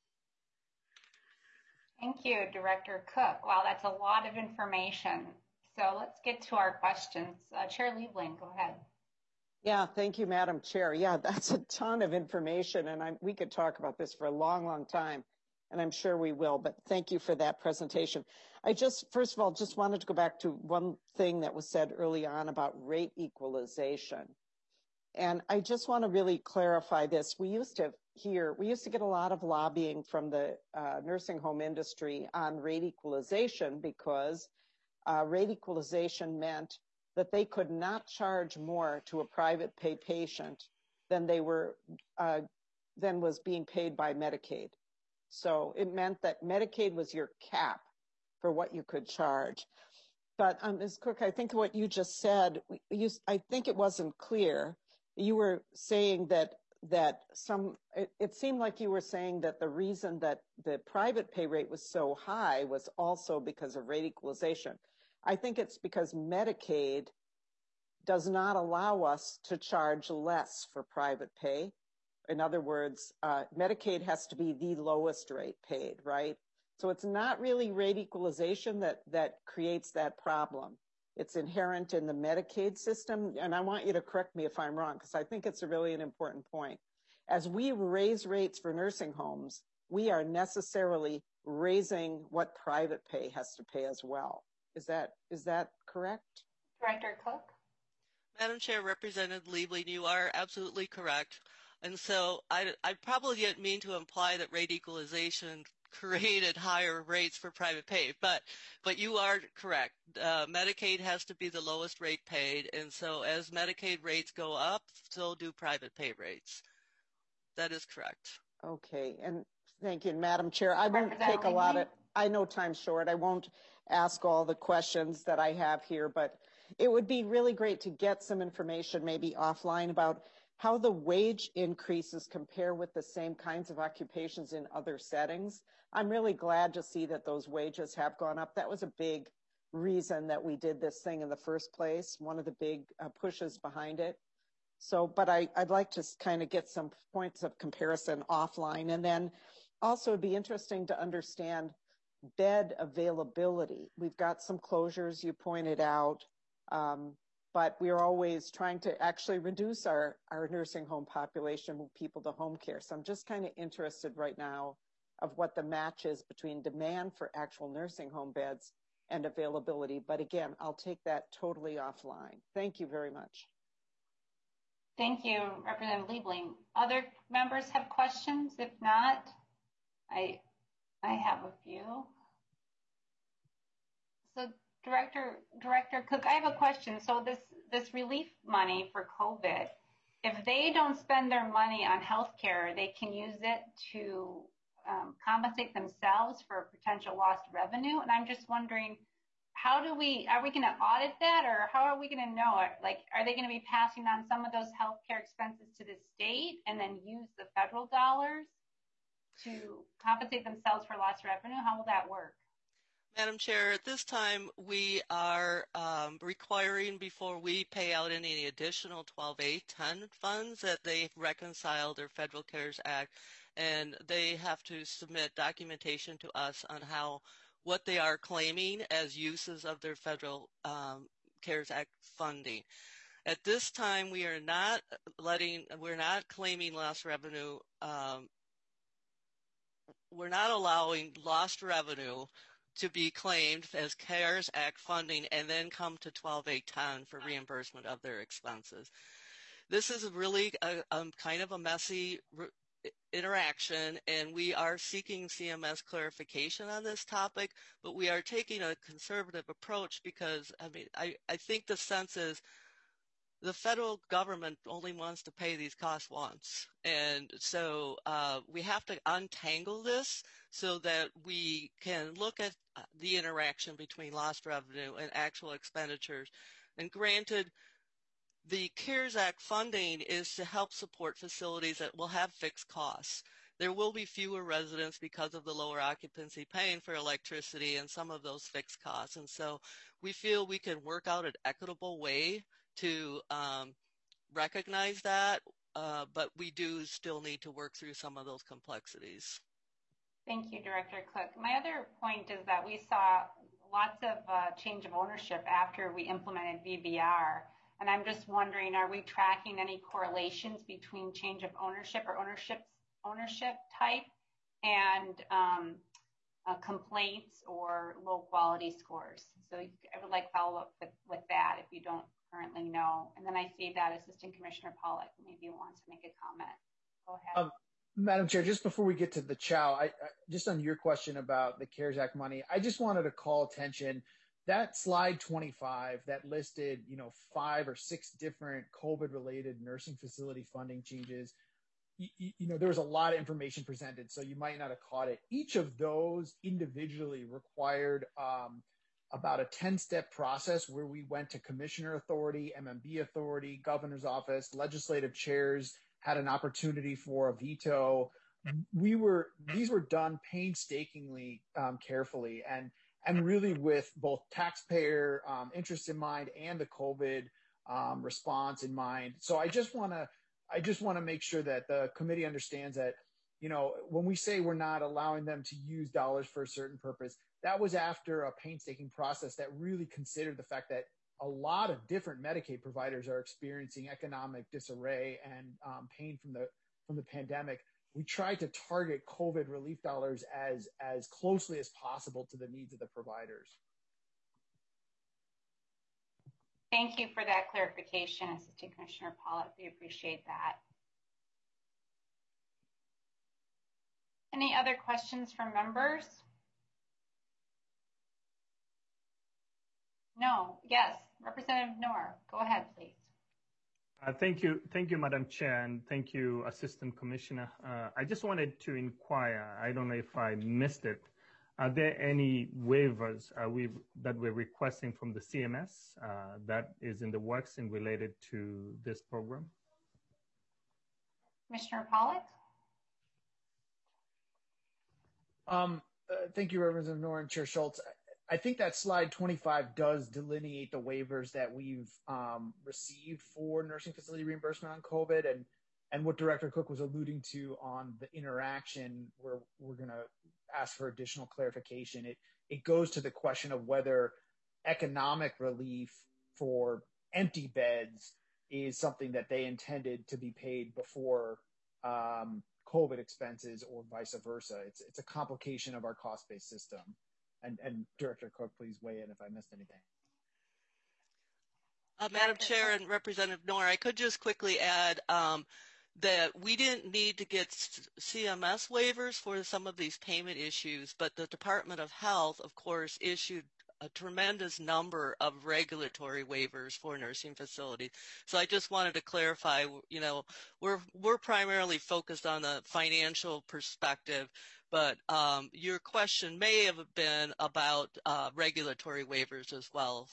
Thank you, Director Cook. Wow, that's a lot of information. So let's get to our questions. Uh, Chair Liebling, go ahead. Yeah, thank you, Madam Chair. Yeah, that's a ton of information, and I, we could talk about this for a long, long time, and I'm sure we will, but thank you for that presentation. I just, first of all, just wanted to go back to one thing that was said early on about rate equalization. And I just want to really clarify this. We used to hear, we used to get a lot of lobbying from the uh, nursing home industry on rate equalization because uh, rate equalization meant that they could not charge more to a private pay patient than they were, uh, than was being paid by Medicaid. So it meant that Medicaid was your cap for what you could charge. But um, Miz Cook, I think what you just said, you, I think it wasn't clear. You were saying that that some, it, it seemed like you were saying that the reason that the private pay rate was so high was also because of rate equalization. I think it's because Medicaid does not allow us to charge less for private pay. In other words, uh, Medicaid has to be the lowest rate paid, right? So it's not really rate equalization that, that creates that problem. It's inherent in the Medicaid system. And I want you to correct me if I'm wrong, because I think it's a really an important point. As we raise rates for nursing homes, we are necessarily raising what private pay has to pay as well. Is that is that correct? Director Cook? Madam Chair, Representative Liebling, you are absolutely correct. And so I, I probably didn't mean to imply that rate equalization created higher rates for private pay, but but you are correct. Uh, Medicaid has to be the lowest rate paid, and so as Medicaid rates go up, so do private pay rates. That is correct. Okay, and thank you, Madam Chair. I won't take a lot of, I know time's short. I won't ask all the questions that I have here, but it would be really great to get some information maybe offline about how the wage increases compare with the same kinds of occupations in other settings. I'm really glad to see that those wages have gone up. That was a big reason that we did this thing in the first place, one of the big uh, pushes behind it. So, but I, I'd like to kind of get some points of comparison offline. And then also it'd be interesting to understand bed availability. We've got some closures you pointed out, um, but we're always trying to actually reduce our, our nursing home population, move people to home care. So I'm just kind of interested right now of what the match is between demand for actual nursing home beds and availability. But again, I'll take that totally offline. Thank you very much. Thank you, Representative Liebling. Other members have questions? If not, I I have a few. So Director Director Cook, I have a question. So this this relief money for COVID, if they don't spend their money on healthcare, they can use it to um, compensate themselves for potential lost revenue. And I'm just wondering, how do we, are we going to audit that, or how are we going to know it? Like, are they going to be passing on some of those healthcare expenses to the state and then use the federal dollars to compensate themselves for lost revenue? How will that work? Madam Chair, at this time, we are um, requiring before we pay out any additional twelve A ten funds that they reconcile their Federal CARES Act, and they have to submit documentation to us on how what they are claiming as uses of their Federal um, CARES Act funding. At this time, we are not letting, we're not claiming lost revenue. Um, we're not allowing lost revenue to be claimed as CARES Act funding and then come to twelve A ten for reimbursement of their expenses. This is really a, a kind of a messy interaction, and we are seeking C M S clarification on this topic, but we are taking a conservative approach because, I mean, I, I think the sense is the federal government only wants to pay these costs once. And so uh, we have to untangle this so that we can look at the interaction between lost revenue and actual expenditures. And granted, the CARES Act funding is to help support facilities that will have fixed costs. There will be fewer residents because of the lower occupancy paying for electricity and some of those fixed costs. And so we feel we can work out an equitable way to um, recognize that, uh, but we do still need to work through some of those complexities. Thank you, Director Cook. My other point is that we saw lots of uh, change of ownership after we implemented V B R. And I'm just wondering, are we tracking any correlations between change of ownership or ownership ownership type and um, uh, complaints or low quality scores? So I would like follow up with, with that if you don't currently know. And then I see that Assistant Commissioner Pollack maybe wants to make a comment. Go ahead. Um, Madam Chair, just before we get to the chow, I, I, just on your question about the CARES Act money, I just wanted to call attention. That slide twenty-five that listed, you know, five or six different COVID-related nursing facility funding changes, you, you know, there was a lot of information presented, so you might not have caught it. Each of those individually required um, about a ten-step process where we went to Commissioner Authority, M M B Authority, Governor's Office, legislative chairs had an opportunity for a veto. We were, these were done painstakingly, um, carefully, and and really with both taxpayer um, interest in mind and the COVID um, response in mind. So I just want to, I just want to make sure that the committee understands that, you know, when we say we're not allowing them to use dollars for a certain purpose, that was after a painstaking process that really considered the fact that a lot of different Medicaid providers are experiencing economic disarray and um, pain from the from the pandemic. We try to target COVID relief dollars as as closely as possible to the needs of the providers. Thank you for that clarification, Assistant Commissioner Pollock. We appreciate that. Any other questions from members? No. Yes. Representative Noor, go ahead, please. Uh, thank you. Thank you, Madam Chair, and thank you, Assistant Commissioner. Uh, I just wanted to inquire, I don't know if I missed it, are there any waivers uh, we, that we're requesting from the C M S uh, that is in the works and related to this program? Commissioner Pollock? Um, uh, thank you, Representative Noor and Chair Schultz. I think that slide twenty-five does delineate the waivers that we've um, received for nursing facility reimbursement on COVID, and and what Director Cook was alluding to on the interaction where we're going to ask for additional clarification. It it goes to the question of whether economic relief for empty beds is something that they intended to be paid before um, COVID expenses or vice versa. It's it's a complication of our cost-based system. And, and Director Cook, please weigh in if I missed anything. Uh, Madam Chair and Representative Noor, I could just quickly add um, that we didn't need to get C M S waivers for some of these payment issues, but the Department of Health, of course, issued a tremendous number of regulatory waivers for nursing facilities. So I just wanted to clarify, you know, we're we're primarily focused on the financial perspective, but um, your question may have been about uh, regulatory waivers as well.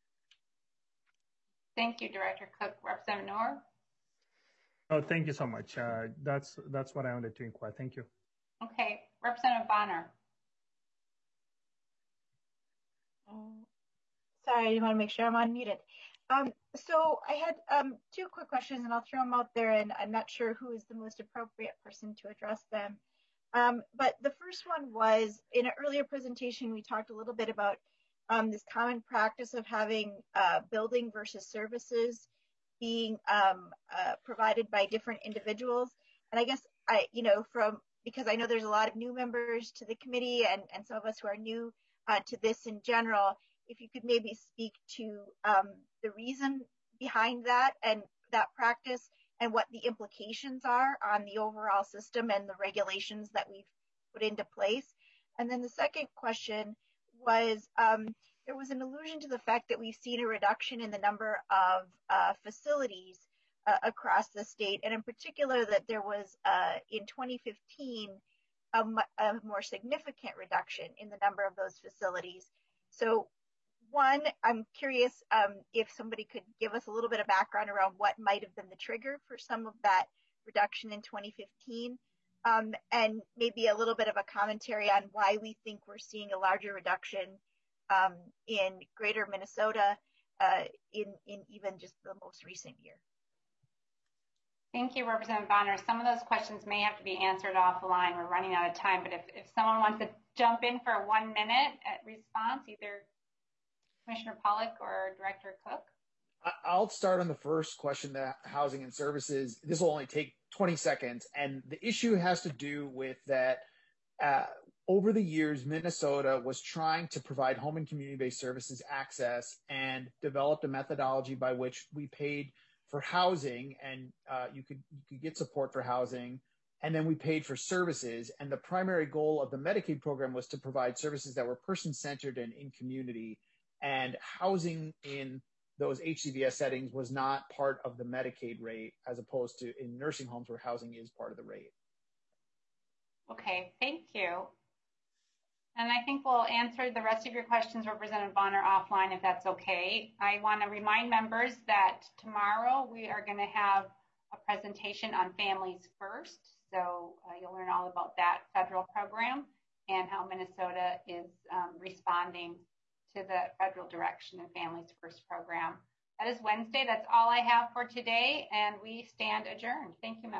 Thank you, Director Cook. Representative Noor? Oh, thank you so much. Uh, that's that's what I wanted to inquire. Thank you. Okay, Representative Bonner. Oh, sorry, I want to make sure I'm unmuted. Um, so I had um, two quick questions, and I'll throw them out there, and I'm not sure who is the most appropriate person to address them. Um, but the first one was, in an earlier presentation, we talked a little bit about um, this common practice of having uh, building versus services being um, uh, provided by different individuals. And I guess I, you know, from, because I know there's a lot of new members to the committee and, and some of us who are new uh, to this in general, if you could maybe speak to um, the reason behind that and that practice and what the implications are on the overall system and the regulations that we've put into place. And then the second question was, um, there was an allusion to the fact that we've seen a reduction in the number of uh, facilities uh, across the state, and in particular that there was, uh, in twenty fifteen, a, a more significant reduction in the number of those facilities. So one, I'm curious um, if somebody could give us a little bit of background around what might have been the trigger for some of that reduction in twenty fifteen, um, and maybe a little bit of a commentary on why we think we're seeing a larger reduction um, in greater Minnesota uh, in, in even just the most recent year. Thank you, Representative Bonner. Some of those questions may have to be answered offline. We're running out of time, but if, if someone wants to jump in for one minute at response, either Commissioner Pollock or Director Cook. I'll start on the first question, the housing and services. This will only take twenty seconds. And the issue has to do with that uh, over the years, Minnesota was trying to provide home and community-based services access and developed a methodology by which we paid for housing, and uh, you could you could get support for housing, and then we paid for services. And the primary goal of the Medicaid program was to provide services that were person-centered and in community. And housing in those H C V S settings was not part of the Medicaid rate, as opposed to in nursing homes where housing is part of the rate. Okay, thank you. And I think we'll answer the rest of your questions, Representative Bonner, offline if that's okay. I want to remind members that tomorrow we are going to have a presentation on Families First. So uh, you'll learn all about that federal program and how Minnesota is um, responding to the federal direction in Families First program. That is Wednesday. That's all I have for today, and we stand adjourned. Thank you, members.